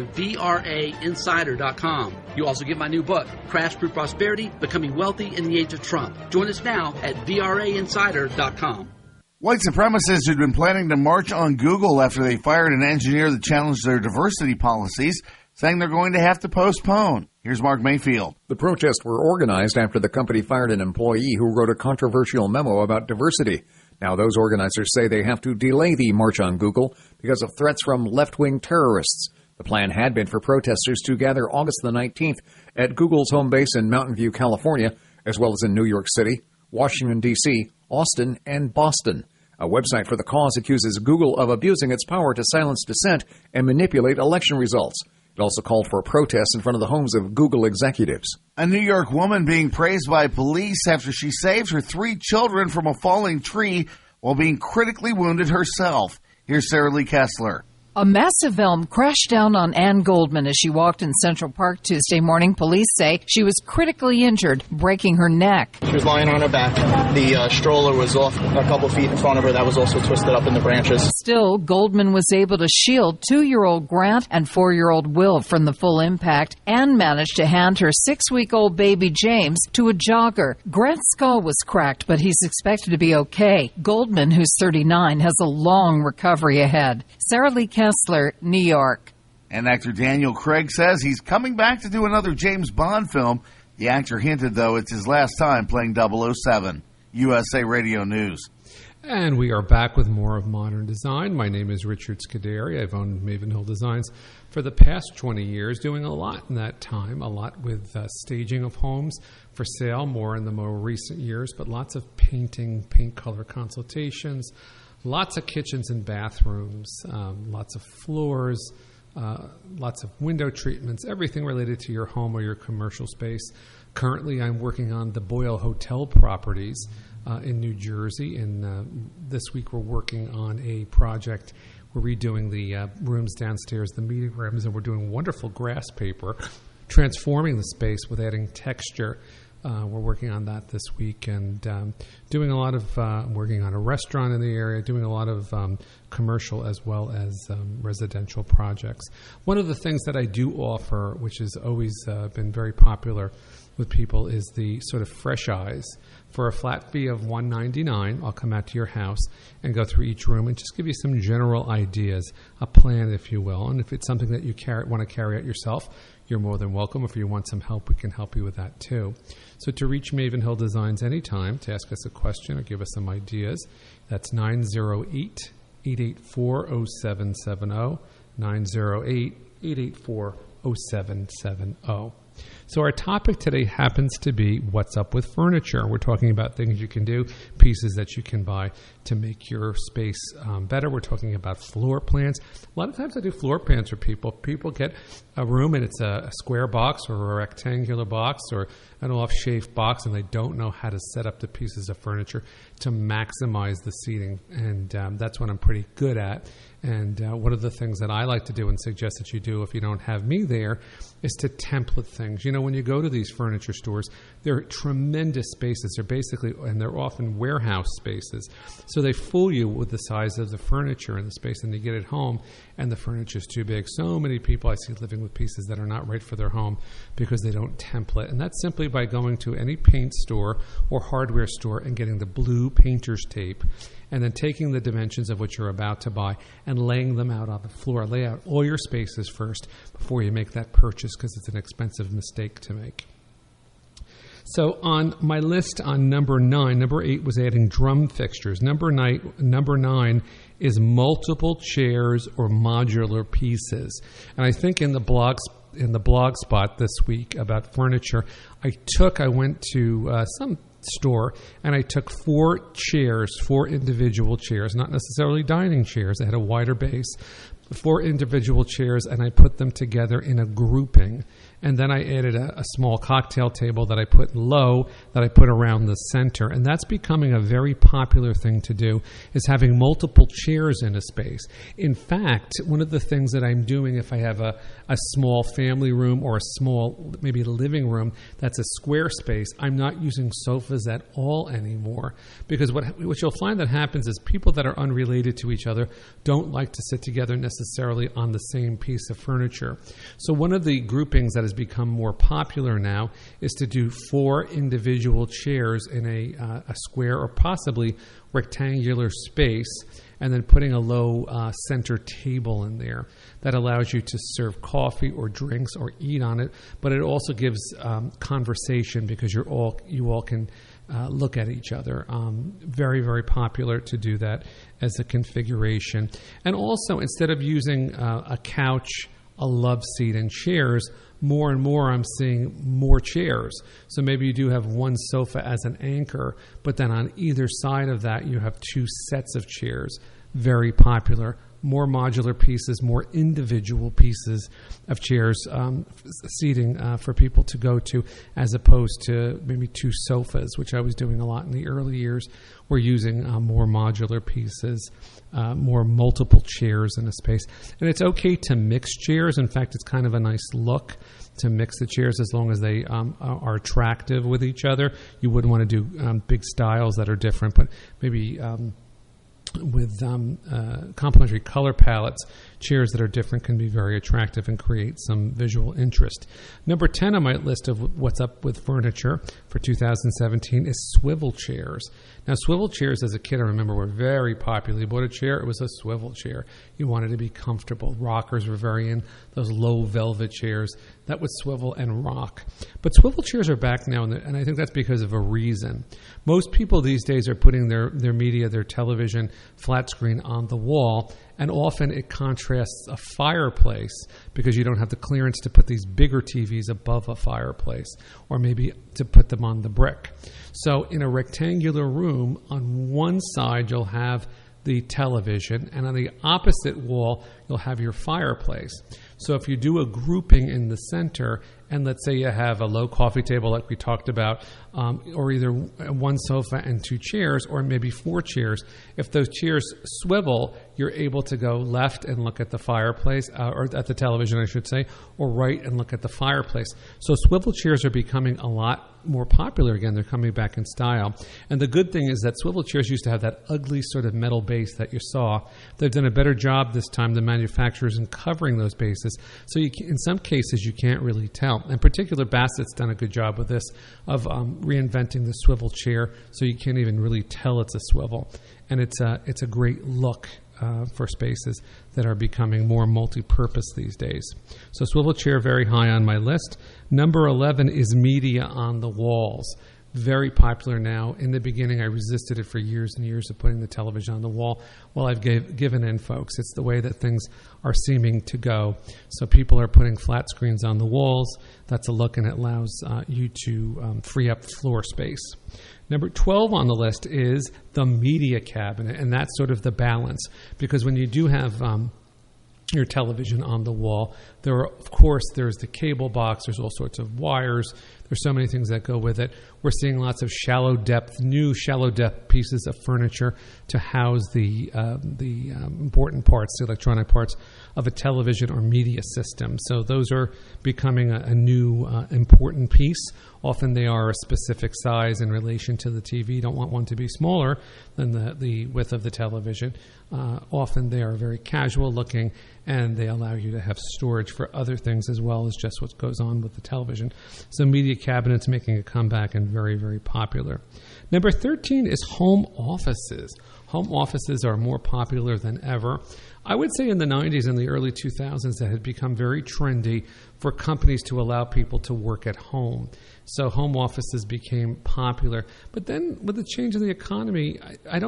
VRAinsider.com. You also get my new book, Crash Proof Prosperity, Becoming Wealthy in the Age of Trump. Join us now at VRAinsider.com. White supremacists who'd been planning to march on Google after they fired an engineer that challenged their diversity policies, saying they're going to have to postpone. Here's Mark Mayfield. The protests were organized after the company fired an employee who wrote a controversial memo about diversity. Now those organizers say they have to delay the march on Google because of threats from left-wing terrorists. The plan had been for protesters to gather August the 19th at Google's home base in Mountain View, California, as well as in New York City, Washington, D.C., Austin, and Boston. A website for the cause accuses Google of abusing its power to silence dissent and manipulate election results. It also called for a protest in front of the homes of Google executives. A New York woman being praised by police after she saved her 3 children from a falling tree while being critically wounded herself. Here's Sarah Lee Kessler. A massive elm crashed down on Ann Goldman as she walked in Central Park Tuesday morning. Police say she was critically injured, breaking her neck. She was lying on her back. The stroller was off a couple feet in front of her. That was also twisted up in the branches. Still, Goldman was able to shield 2-year-old Grant and 4-year-old Will from the full impact and managed to hand her 6-week-old baby James to a jogger. Grant's skull was cracked, but he's expected to be okay. Goldman, who's 39, has a long recovery ahead. Sarah Lee Kessler, New York. And actor Daniel Craig says he's coming back to do another James Bond film. The actor hinted, though, it's his last time playing 007. USA Radio News. And we are back with more of Modern Design. My name is Richard Scuderi. I've owned Maven Hill Designs for the past 20 years, doing a lot in that time, a lot with staging of homes for sale, more in the more recent years, but lots of painting, paint color consultations, lots of kitchens and bathrooms, lots of floors, lots of window treatments, everything related to your home or your commercial space. Currently, I'm working on the Boyle Hotel properties in New Jersey, and this week we're working on a project. We're redoing the rooms downstairs, the meeting rooms, and we're doing wonderful grass paper, transforming the space with adding texture. We're working on that this week, and doing a lot of working on a restaurant in the area, doing a lot of commercial as well as residential projects. One of the things that I do offer, which has always been very popular with people, is the sort of fresh eyes. For a flat fee of $199, I'll come out to your house and go through each room and just give you some general ideas, a plan, if you will. And if it's something that you want to carry out yourself, you're more than welcome. If you want some help, we can help you with that too. So to reach Maven Hill Designs anytime, to ask us a question or give us some ideas, that's 908-884-0770, 908-884-0770. So our topic today happens to be what's up with furniture. We're talking about things you can do, pieces that you can buy to make your space better. We're talking about floor plans. A lot of times I do floor plans for people. People get a room and it's a square box or a rectangular box or an off-shaped box, and they don't know how to set up the pieces of furniture to maximize the seating. And that's what I'm pretty good at. And one of the things that I like to do and suggest that you do if you don't have me there is to template things. You know, when you go to these furniture stores, they're tremendous spaces. They're basically, and they're often warehouse spaces. So they fool you with the size of the furniture and the space, and you get it home and the furniture's too big. So many people I see living with pieces that are not right for their home because they don't template. And that's simply by going to any paint store or hardware store and getting the blue painter's tape, and then taking the dimensions of what you're about to buy and laying them out on the floor. Lay out all your spaces first before you make that purchase, because it's an expensive mistake to make. So on my list on number 8 was adding drum fixtures. Number 9 is multiple chairs or modular pieces. And I think in the blog spot this week about furniture, I went to some store and I took 4 individual chairs, not necessarily dining chairs. They had a wider base, 4 individual chairs, and I put them together in a grouping. And then I added a small cocktail table that I put low, that I put around the center. And that's becoming a very popular thing to do, is having multiple chairs in a space. In fact, one of the things that I'm doing if I have a small family room or a small, maybe living room that's a square space, I'm not using sofas at all anymore. Because what you'll find that happens is people that are unrelated to each other don't like to sit together necessarily on the same piece of furniture. So one of the groupings that has become more popular now is to do 4 individual chairs in a square or possibly rectangular space, and then putting a low center table in there that allows you to serve coffee or drinks or eat on it. But it also gives conversation, because you all can look at each other. Very, very popular to do that as a configuration. And also, instead of using a couch, a love seat, and chairs, more and more I'm seeing more chairs. So maybe you do have one sofa as an anchor, but then on either side of that you have 2 sets of chairs. Very popular. More modular pieces, more individual pieces of chairs, seating for people to go to, as opposed to maybe 2 sofas, which I was doing a lot in the early years. We're using more modular pieces, more multiple chairs in a space. And it's okay to mix chairs. In fact, it's kind of a nice look to mix the chairs as long as they are attractive with each other. You wouldn't want to do big styles that are different, but maybe complementary color palettes, chairs that are different can be very attractive and create some visual interest. Number 10 on my list of what's up with furniture for 2017 is swivel chairs. Now, swivel chairs as a kid, I remember, were very popular. You bought a chair, it was a swivel chair. You wanted to be comfortable. Rockers were very in, those low velvet chairs that would swivel and rock. But swivel chairs are back now, and I think that's because of a reason. Most people these days are putting their media, their television, flat screen on the wall, and often it contrasts a fireplace because you don't have the clearance to put these bigger TVs above a fireplace or maybe to put them on the brick. So in a rectangular room, on one side you'll have the television, and on the opposite wall you'll have your fireplace. So if you do a grouping in the center, and let's say you have a low coffee table like we talked about, or either one sofa and two chairs, or maybe four chairs, if those chairs swivel, you're able to go left and look at the fireplace, or at the television, I should say, or right and look at the fireplace. So swivel chairs are becoming a lot more popular again. They're coming back in style. And the good thing is that swivel chairs used to have that ugly sort of metal base that you saw. They've done a better job this time, the manufacturers, in covering those bases. So in some cases, you can't really tell. In particular, Bassett's done a good job with this, of reinventing the swivel chair, so you can't even really tell it's a swivel. And it's a great look for spaces that are becoming more multi-purpose these days. So swivel chair, very high on my list. Number 11 is media on the walls. Very popular now. In the beginning, I resisted it for years and years of putting the television on the wall. Well, I've given in, folks. It's the way that things are seeming to go. So people are putting flat screens on the walls. That's a look, and it allows you to free up floor space. Number 12 on the list is the media cabinet, and that's sort of the balance. Because when you do have your television on the wall, there's the cable box, there's all sorts of wires, there's so many things that go with it. We're seeing lots of new shallow depth pieces of furniture to house the important parts, the electronic parts of a television or media system. So those are becoming a new important piece. Often they are a specific size in relation to the TV. You don't want one to be smaller than the width of the television. Often they are very casual looking, and they allow you to have storage for other things as well as just what goes on with the television. So media cabinets making a comeback and very, very popular. Number 13 is home offices. Home offices are more popular than ever. I would say in the 90s and the early 2000s that had become very trendy for companies to allow people to work at home. So home offices became popular. But then with the change in the economy,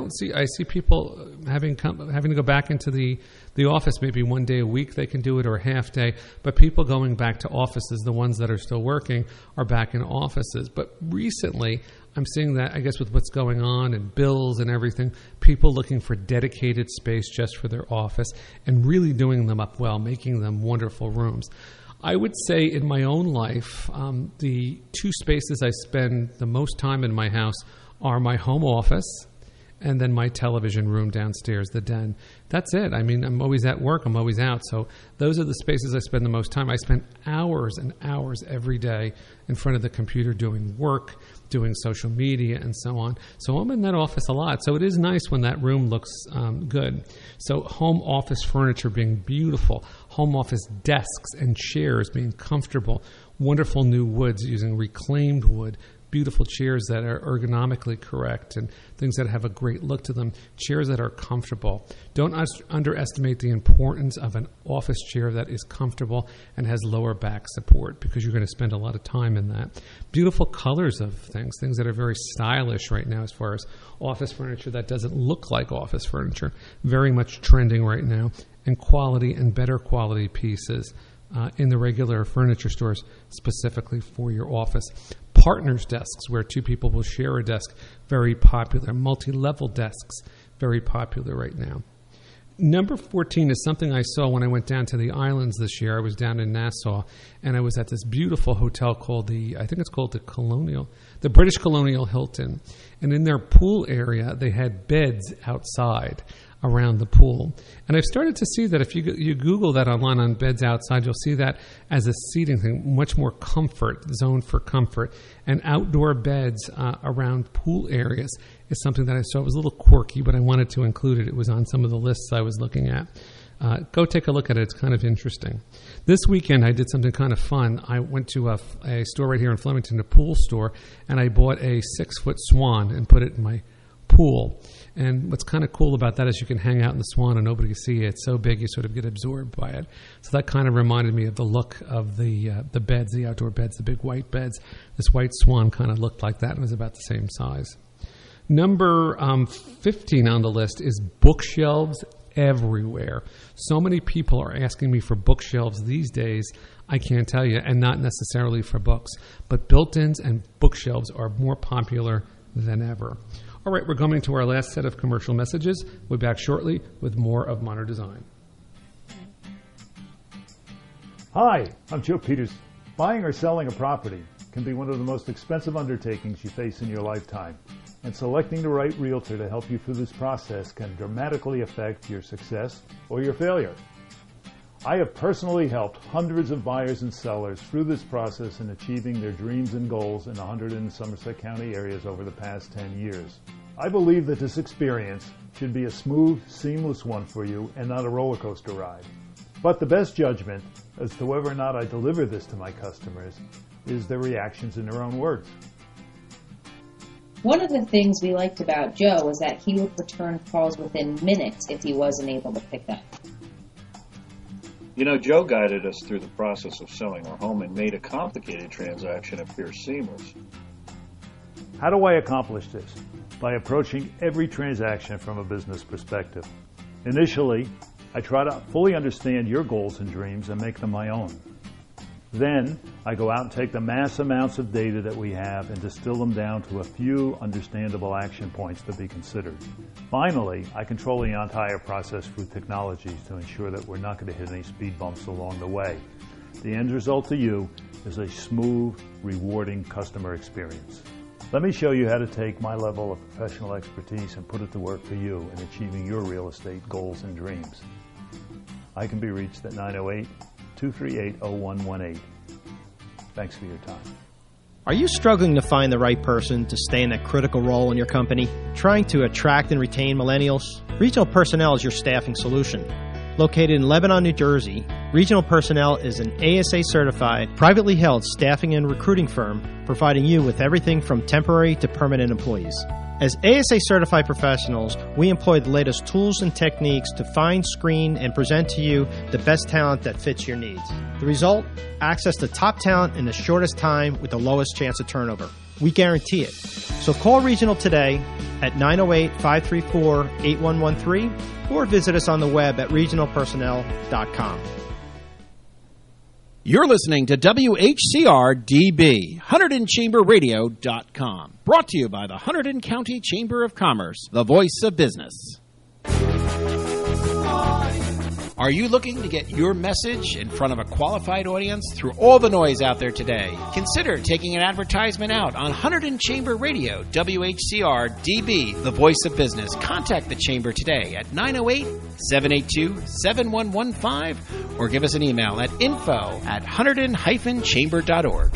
I see people having to go back into the office maybe one day a week they can do it, or a half day. But people going back to offices, the ones that are still working, are back in offices. But recently, I'm seeing that, I guess, with what's going on and bills and everything, people looking for dedicated space just for their office and really doing them up well, making them wonderful rooms. I would say in my own life, the two spaces I spend the most time in my house are my home office and then my television room downstairs, the den. That's it. I mean, I'm always at work. I'm always out. So those are the spaces I spend the most time. I spend hours and hours every day in front of the computer doing work, doing social media, and so on. So I'm in that office a lot. So it is nice when that room looks good. So home office furniture being beautiful, home office desks and chairs being comfortable, wonderful new woods using reclaimed wood, beautiful chairs that are ergonomically correct and things that have a great look to them, chairs that are comfortable. Don't underestimate the importance of an office chair that is comfortable and has lower back support, because you're going to spend a lot of time in that. Beautiful colors of things that are very stylish right now as far as office furniture that doesn't look like office furniture. Very much trending right now. And quality and better quality pieces in the regular furniture stores specifically for your office. Partners desks, where two people will share a desk, very popular. Multi-level desks, very popular right now. Number 14 is something I saw when I went down to the islands this year. I was down in Nassau, and I was at this beautiful hotel called the British Colonial Hilton. And in their pool area, they had beds outside around the pool. And I've started to see that if you Google that online on beds outside, you'll see that as a seating thing, much more comfort, zone for comfort. And outdoor beds around pool areas is something that I saw. It was a little quirky, but I wanted to include it. It was on some of the lists I was looking at. Go take a look at it. It's kind of interesting. This weekend, I did something kind of fun. I went to a store right here in Flemington, a pool store, and I bought a 6-foot swan and put it in my pool. And what's kind of cool about that is you can hang out in the swan and nobody can see it. It's so big you sort of get absorbed by it. So that kind of reminded me of the look of the beds, the outdoor beds, the big white beds. This white swan kind of looked like that and was about the same size. Number 15 on the list is bookshelves everywhere. So many people are asking me for bookshelves these days, I can't tell you, and not necessarily for books. But built-ins and bookshelves are more popular than ever. All right, we're coming to our last set of commercial messages. We'll be back shortly with more of Modern Design. Hi, I'm Joe Peters. Buying or selling a property can be one of the most expensive undertakings you face in your lifetime, and selecting the right realtor to help you through this process can dramatically affect your success or your failure. I have personally helped hundreds of buyers and sellers through this process in achieving their dreams and goals in 100 and Somerset County areas over the past 10 years. I believe that this experience should be a smooth, seamless one for you and not a roller coaster ride. But the best judgment as to whether or not I deliver this to my customers is their reactions in their own words. One of the things we liked about Joe was that he would return calls within minutes if he wasn't able to pick up. You know, Joe guided us through the process of selling our home and made a complicated transaction appear seamless. How do I accomplish this? By approaching every transaction from a business perspective. Initially, I try to fully understand your goals and dreams and make them my own. Then, I go out and take the mass amounts of data that we have and distill them down to a few understandable action points to be considered. Finally, I control the entire process through technologies to ensure that we're not going to hit any speed bumps along the way. The end result to you is a smooth, rewarding customer experience. Let me show you how to take my level of professional expertise and put it to work for you in achieving your real estate goals and dreams. I can be reached at 908-238-0118. Thanks for your time. Are you struggling to find the right person to stay in that critical role in your company? Trying to attract and retain millennials? Regional Personnel is your staffing solution. Located in Lebanon, New Jersey, Regional Personnel is an ASA-certified, privately held staffing and recruiting firm providing you with everything from temporary to permanent employees. As ASA-certified professionals, we employ the latest tools and techniques to find, screen, and present to you the best talent that fits your needs. The result? Access to top talent in the shortest time with the lowest chance of turnover. We guarantee it. So call Regional today at 908-534-8113 or visit us on the web at regionalpersonnel.com. You're listening to WHCR-DB, HunterdonChamberRadio.com. Brought to you by the Hunterdon County Chamber of Commerce, the voice of business. Are you looking to get your message in front of a qualified audience through all the noise out there today? Consider taking an advertisement out on Hunterdon Chamber Radio, WHCR-DB, the voice of business. Contact the Chamber today at 908-782-7115 or give us an email at info@hunterdon-chamber.org.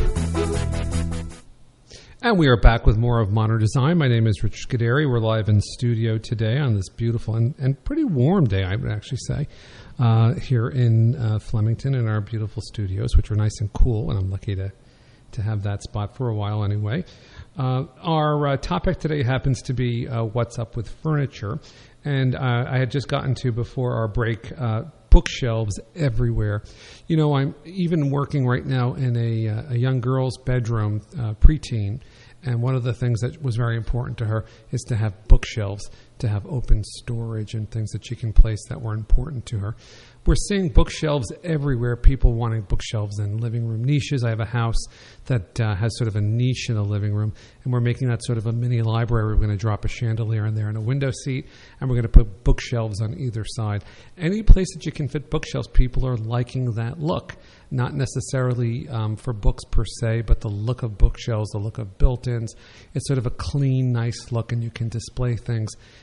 And we are back with more of Modern Design. My name is Rich Scuderi. We're live in studio today on this beautiful and pretty warm day, I would actually say, here in Flemington in our beautiful studios, which are nice and cool, and I'm lucky to have that spot for a while anyway. Our topic today happens to be what's up with furniture, and I had just gotten to, before our break, bookshelves everywhere. You know, I'm even working right now in a young girl's bedroom, preteen, and one of the things that was very important to her is to have bookshelves, to have open storage and things that she can place that were important to her. We're seeing bookshelves everywhere, people wanting bookshelves in living room niches. I have a house that has sort of a niche in the living room, and we're making that sort of a mini library. We're going to drop a chandelier in there and a window seat, and we're going to put bookshelves on either side. Any place that you can fit bookshelves, people are liking that look. Not necessarily for books per se, but the look of bookshelves, the look of built-ins. It's sort of a clean, nice look, and you can display things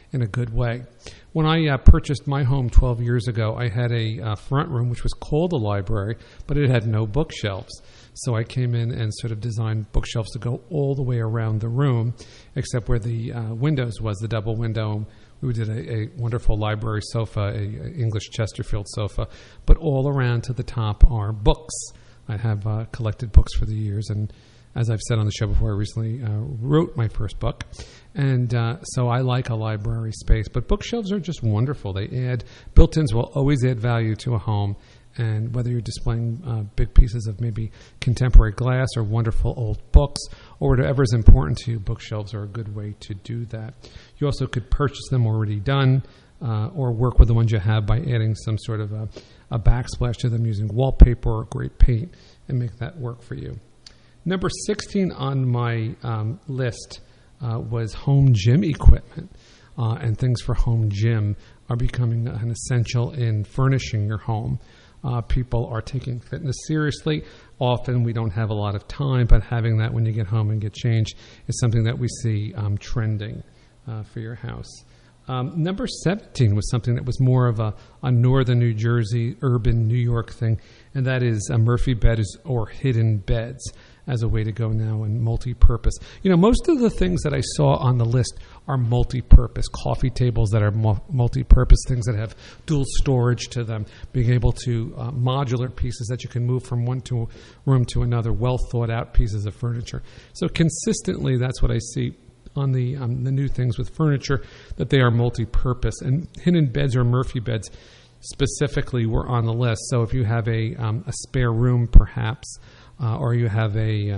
in a good way. When I purchased my home 12 years ago, I had a front room which was called a library, but it had no bookshelves. So I came in and sort of designed bookshelves to go all the way around the room, except where the windows was, the double window. We did a wonderful library sofa, a English Chesterfield sofa, but all around to the top are books. I have collected books for the years, and as I've said on the show before, I recently wrote my first book. And so I like a library space. But bookshelves are just wonderful. Built-ins will always add value to a home. And whether you're displaying big pieces of maybe contemporary glass or wonderful old books or whatever is important to you, bookshelves are a good way to do that. You also could purchase them already done or work with the ones you have by adding some sort of a backsplash to them using wallpaper or great paint and make that work for you. Number 16 on my list was home gym equipment, and things for home gym are becoming an essential in furnishing your home. People are taking fitness seriously. Often we don't have a lot of time, but having that when you get home and get changed is something that we see trending for your house. Number 17 was something that was more of a northern New Jersey, urban New York thing, and that is Murphy beds or hidden beds as a way to go now and multi-purpose. You know, most of the things that I saw on the list are multi-purpose. Coffee tables that are multi-purpose, things that have dual storage to them, being able to modular pieces that you can move from one room to another, well thought out pieces of furniture. So consistently, that's what I see on the new things with furniture, that they are multi-purpose. And hidden beds or Murphy beds specifically were on the list. So if you have a spare room, perhaps, or you have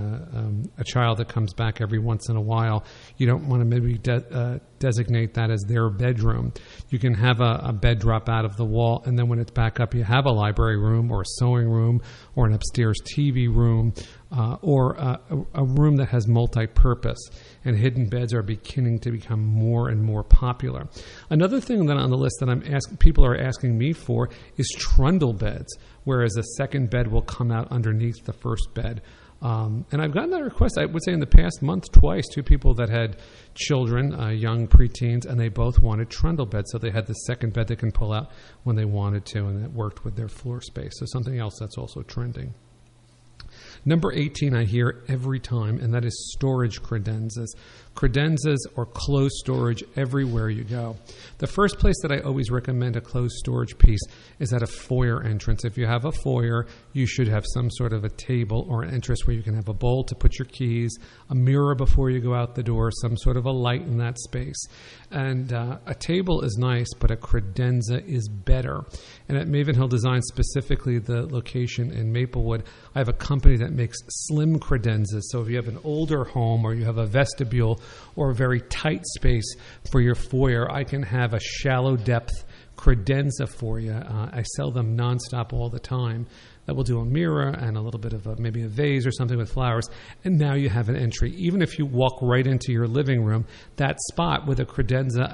a child that comes back every once in a while, you don't want to maybe designate that as their bedroom. You can have a bed drop out of the wall, and then when it's back up, you have a library room or a sewing room or an upstairs TV room or a room that has multi-purpose. And hidden beds are beginning to become more and more popular. Another thing that on the list that people are asking me for is trundle beds, whereas a second bed will come out underneath the first bed. And I've gotten that request, I would say in the past month, twice, 2 people that had children, young preteens, and they both wanted trundle beds. So they had the second bed they can pull out when they wanted to, and it worked with their floor space. So something else that's also trending. Number 18 I hear every time, and that is storage credenzas. Credenzas or closed storage everywhere you go. The first place that I always recommend a closed storage piece is at a foyer entrance. If you have a foyer, you should have some sort of a table or an entrance where you can have a bowl to put your keys, a mirror before you go out the door, some sort of a light in that space. And a table is nice, but a credenza is better. And at Maven Hill Design, specifically the location in Maplewood, I have a company that makes slim credenzas. So if you have an older home or you have a vestibule or a very tight space for your foyer, I can have a shallow depth credenza for you. I sell them nonstop all the time. That will do a mirror and a little bit of maybe a vase or something with flowers, and now you have an entry. Even if you walk right into your living room, that spot with a credenza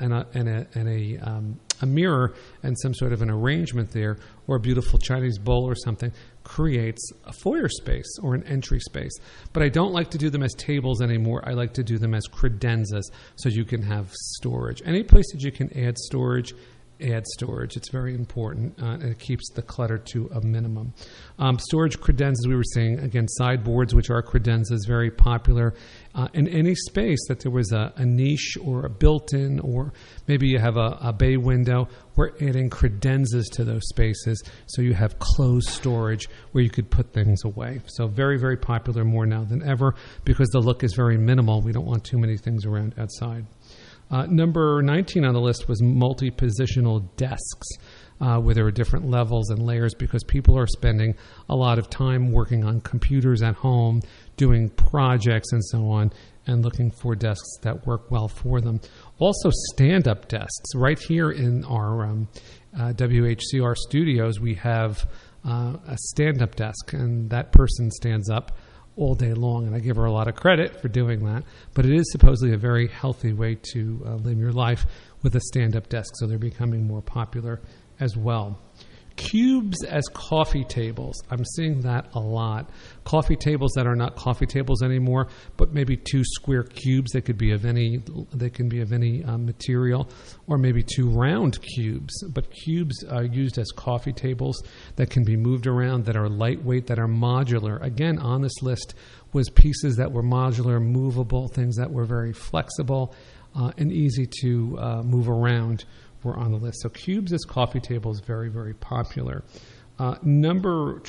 and a mirror and some sort of an arrangement there, or a beautiful Chinese bowl or something, creates a foyer space or an entry space. But I don't like to do them as tables anymore. I like to do them as credenzas so you can have storage. Any place that you can add storage, add storage. It's very important, and it keeps the clutter to a minimum. Storage credenzas, we were saying, again, sideboards, which are credenzas, very popular. In any space that there was a niche or a built-in, or maybe you have a bay window, we're adding credenzas to those spaces so you have closed storage where you could put things away. So very, very popular, more now than ever, because the look is very minimal. We don't want too many things around outside. Number 19 on the list was multi-positional desks, where there are different levels and layers because people are spending a lot of time working on computers at home, doing projects and so on, and looking for desks that work well for them. Also, stand-up desks. Right here in our WHCR studios, we have a stand-up desk, and that person stands up all day long, and I give her a lot of credit for doing that. But it is supposedly a very healthy way to live your life with a stand-up desk, so they're becoming more popular as well. Cubes as coffee tables. I'm seeing that a lot. Coffee tables that are not coffee tables anymore, but maybe 2 square cubes. They could be of any. They can be of any material, or maybe 2 round cubes. But cubes are used as coffee tables that can be moved around, that are lightweight, that are modular. Again, on this list was pieces that were modular, movable, things that were very flexible and easy to move around. Were on the list. So cubes as coffee tables, very, very popular. Number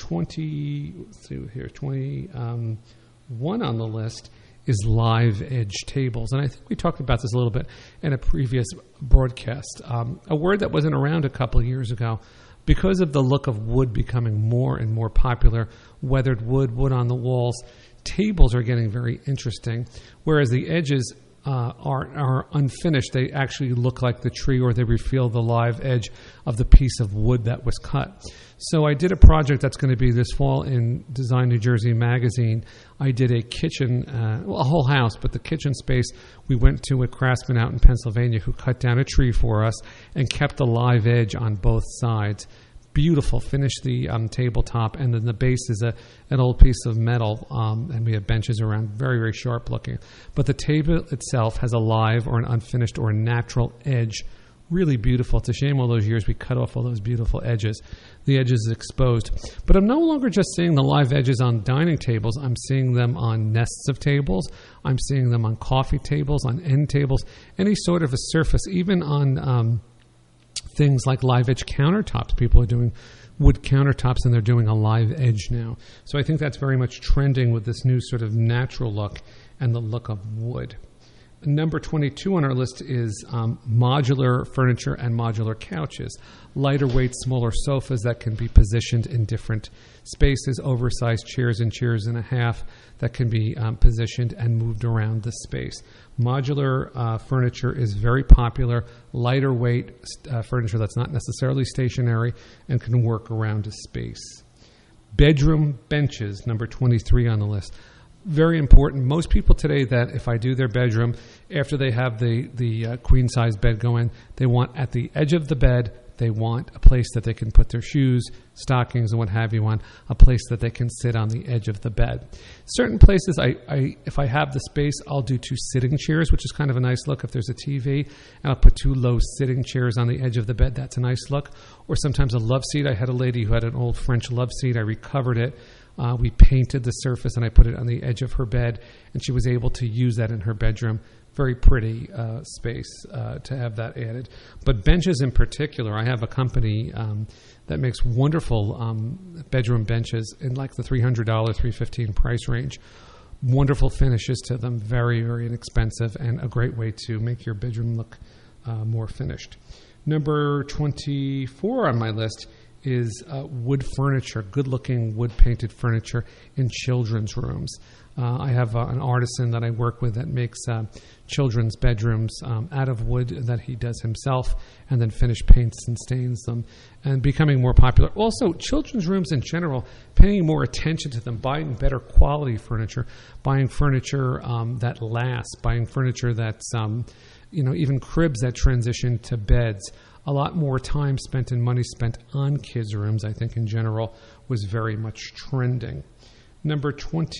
21 on the list is live edge tables. And I think we talked about this a little bit in a previous broadcast. A word that wasn't around a couple of years ago. Because of the look of wood becoming more and more popular, weathered wood, wood on the walls, tables are getting very interesting. Whereas the edges are unfinished. They actually look like the tree, or they reveal the live edge of the piece of wood that was cut. So I did a project that's going to be this fall in Design New Jersey magazine. I did a kitchen, a whole house, but the kitchen space, we went to a craftsman out in Pennsylvania who cut down a tree for us and kept the live edge on both sides. Beautiful. Finished the tabletop, and then the base is an old piece of metal, and we have benches around, very, very sharp looking. But the table itself has a live or an unfinished or a natural edge. Really beautiful. It's a shame all those years we cut off all those beautiful edges. The edge is exposed. But I'm no longer just seeing the live edges on dining tables. I'm seeing them on nests of tables. I'm seeing them on coffee tables, on end tables, any sort of a surface, even on things like live edge countertops. People are doing wood countertops, and they're doing a live edge now. So I think that's very much trending with this new sort of natural look and the look of wood. Number 22 on our list is modular furniture and modular couches. Lighter weight, smaller sofas that can be positioned in different spaces, oversized chairs and chairs and a half that can be positioned and moved around the space. Modular furniture is very popular. Lighter weight furniture that's not necessarily stationary and can work around a space. Bedroom benches, number 23 on the list. Very important. Most people today, that if I do their bedroom, after they have the queen-size bed go in, they want at the edge of the bed, they want a place that they can put their shoes, stockings, and what have you on, a place that they can sit on the edge of the bed. Certain places, if I have the space, I'll do 2 sitting chairs, which is kind of a nice look if there's a TV, and I'll put 2 low sitting chairs on the edge of the bed. That's a nice look. Or sometimes a love seat. I had a lady who had an old French love seat. I recovered it. We painted the surface, and I put it on the edge of her bed, and she was able to use that in her bedroom. Very pretty space to have that added. But benches in particular, I have a company that makes wonderful bedroom benches in like the $300, $315 price range. Wonderful finishes to them, very, very inexpensive, and a great way to make your bedroom look more finished. Number 24 on my list is wood furniture, good-looking wood-painted furniture in children's rooms. I have an artisan that I work with that makes children's bedrooms out of wood that he does himself, and then finish paints and stains them, and becoming more popular. Also, children's rooms in general, paying more attention to them, buying better quality furniture, buying furniture that lasts, buying furniture that's, even cribs that transition to beds. A lot more time spent and money spent on kids' rooms, I think, in general, was very much trending. Number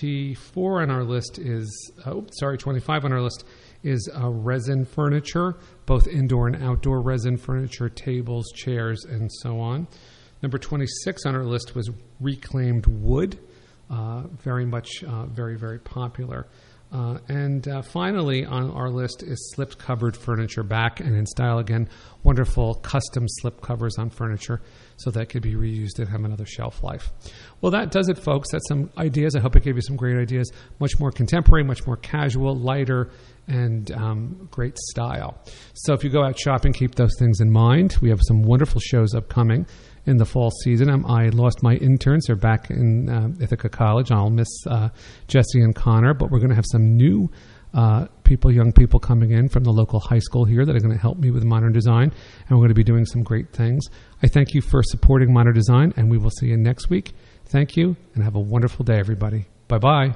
24 on our list is, 25 on our list is resin furniture, both indoor and outdoor resin furniture, tables, chairs, and so on. Number 26 on our list was reclaimed wood, very much, very, very popular. And finally on our list is slip-covered furniture, back and in style again. Wonderful custom slip covers on furniture so that could be reused and have another shelf life. Well, that does it, folks. That's some ideas. I hope it gave you some great ideas. Much more contemporary, much more casual, lighter, and great style. So if you go out shopping, keep those things in mind. We have some wonderful shows upcoming in the fall season. I lost my interns. They're back in Ithaca College. I'll miss Jesse and Connor, but we're going to have some new young people coming in from the local high school here that are going to help me with modern design, and we're going to be doing some great things. I thank you for supporting Modern Design, and we will see you next week. Thank you, and have a wonderful day, everybody. Bye-bye.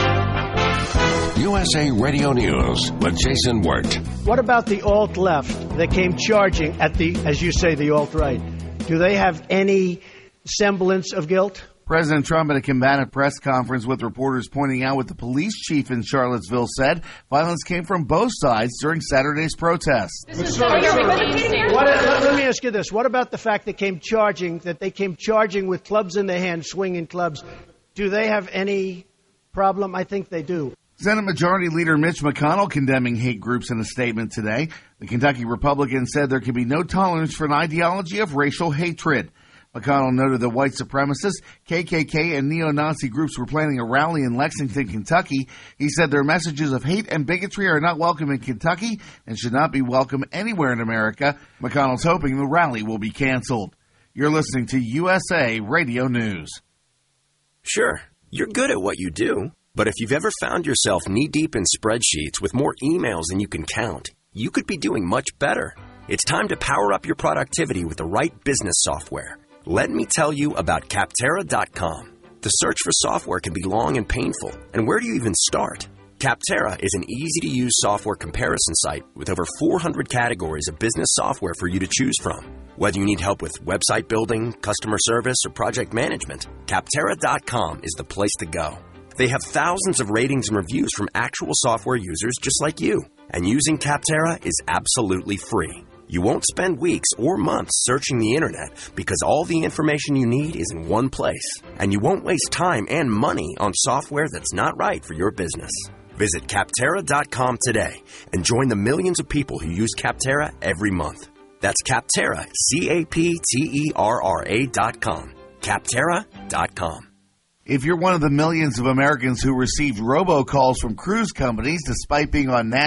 USA Radio News with Jason Wirt. What about the alt-left? that came charging at the, as you say, the alt-right, do they have any semblance of guilt? President Trump at a combative press conference with reporters pointing out what the police chief in Charlottesville said violence came from both sides during Saturday's protests. Let me ask you this. What about the fact they came charging with clubs in their hands, swinging clubs? Do they have any problem? I think they do. Senate Majority Leader Mitch McConnell condemning hate groups in a statement today. The Kentucky Republican said there can be no tolerance for an ideology of racial hatred. McConnell noted that white supremacists, KKK, and neo-Nazi groups were planning a rally in Lexington, Kentucky. He said their messages of hate and bigotry are not welcome in Kentucky and should not be welcome anywhere in America. McConnell's hoping the rally will be canceled. You're listening to USA Radio News. Sure, you're good at what you do, but if you've ever found yourself knee-deep in spreadsheets with more emails than you can count, you could be doing much better. It's time to power up your productivity with the right business software. Let me tell you about Capterra.com. The search for software can be long and painful, and where do you even start? Capterra is an easy-to-use software comparison site with over 400 categories of business software for you to choose from. Whether you need help with website building, customer service, or project management, Capterra.com is the place to go. They have thousands of ratings and reviews from actual software users just like you. And using Capterra is absolutely free. You won't spend weeks or months searching the internet because all the information you need is in one place. And you won't waste time and money on software that's not right for your business. Visit Capterra.com today and join the millions of people who use Capterra every month. That's Capterra, Capterra.com. Capterra.com. If you're one of the millions of Americans who received robocalls from cruise companies despite being on national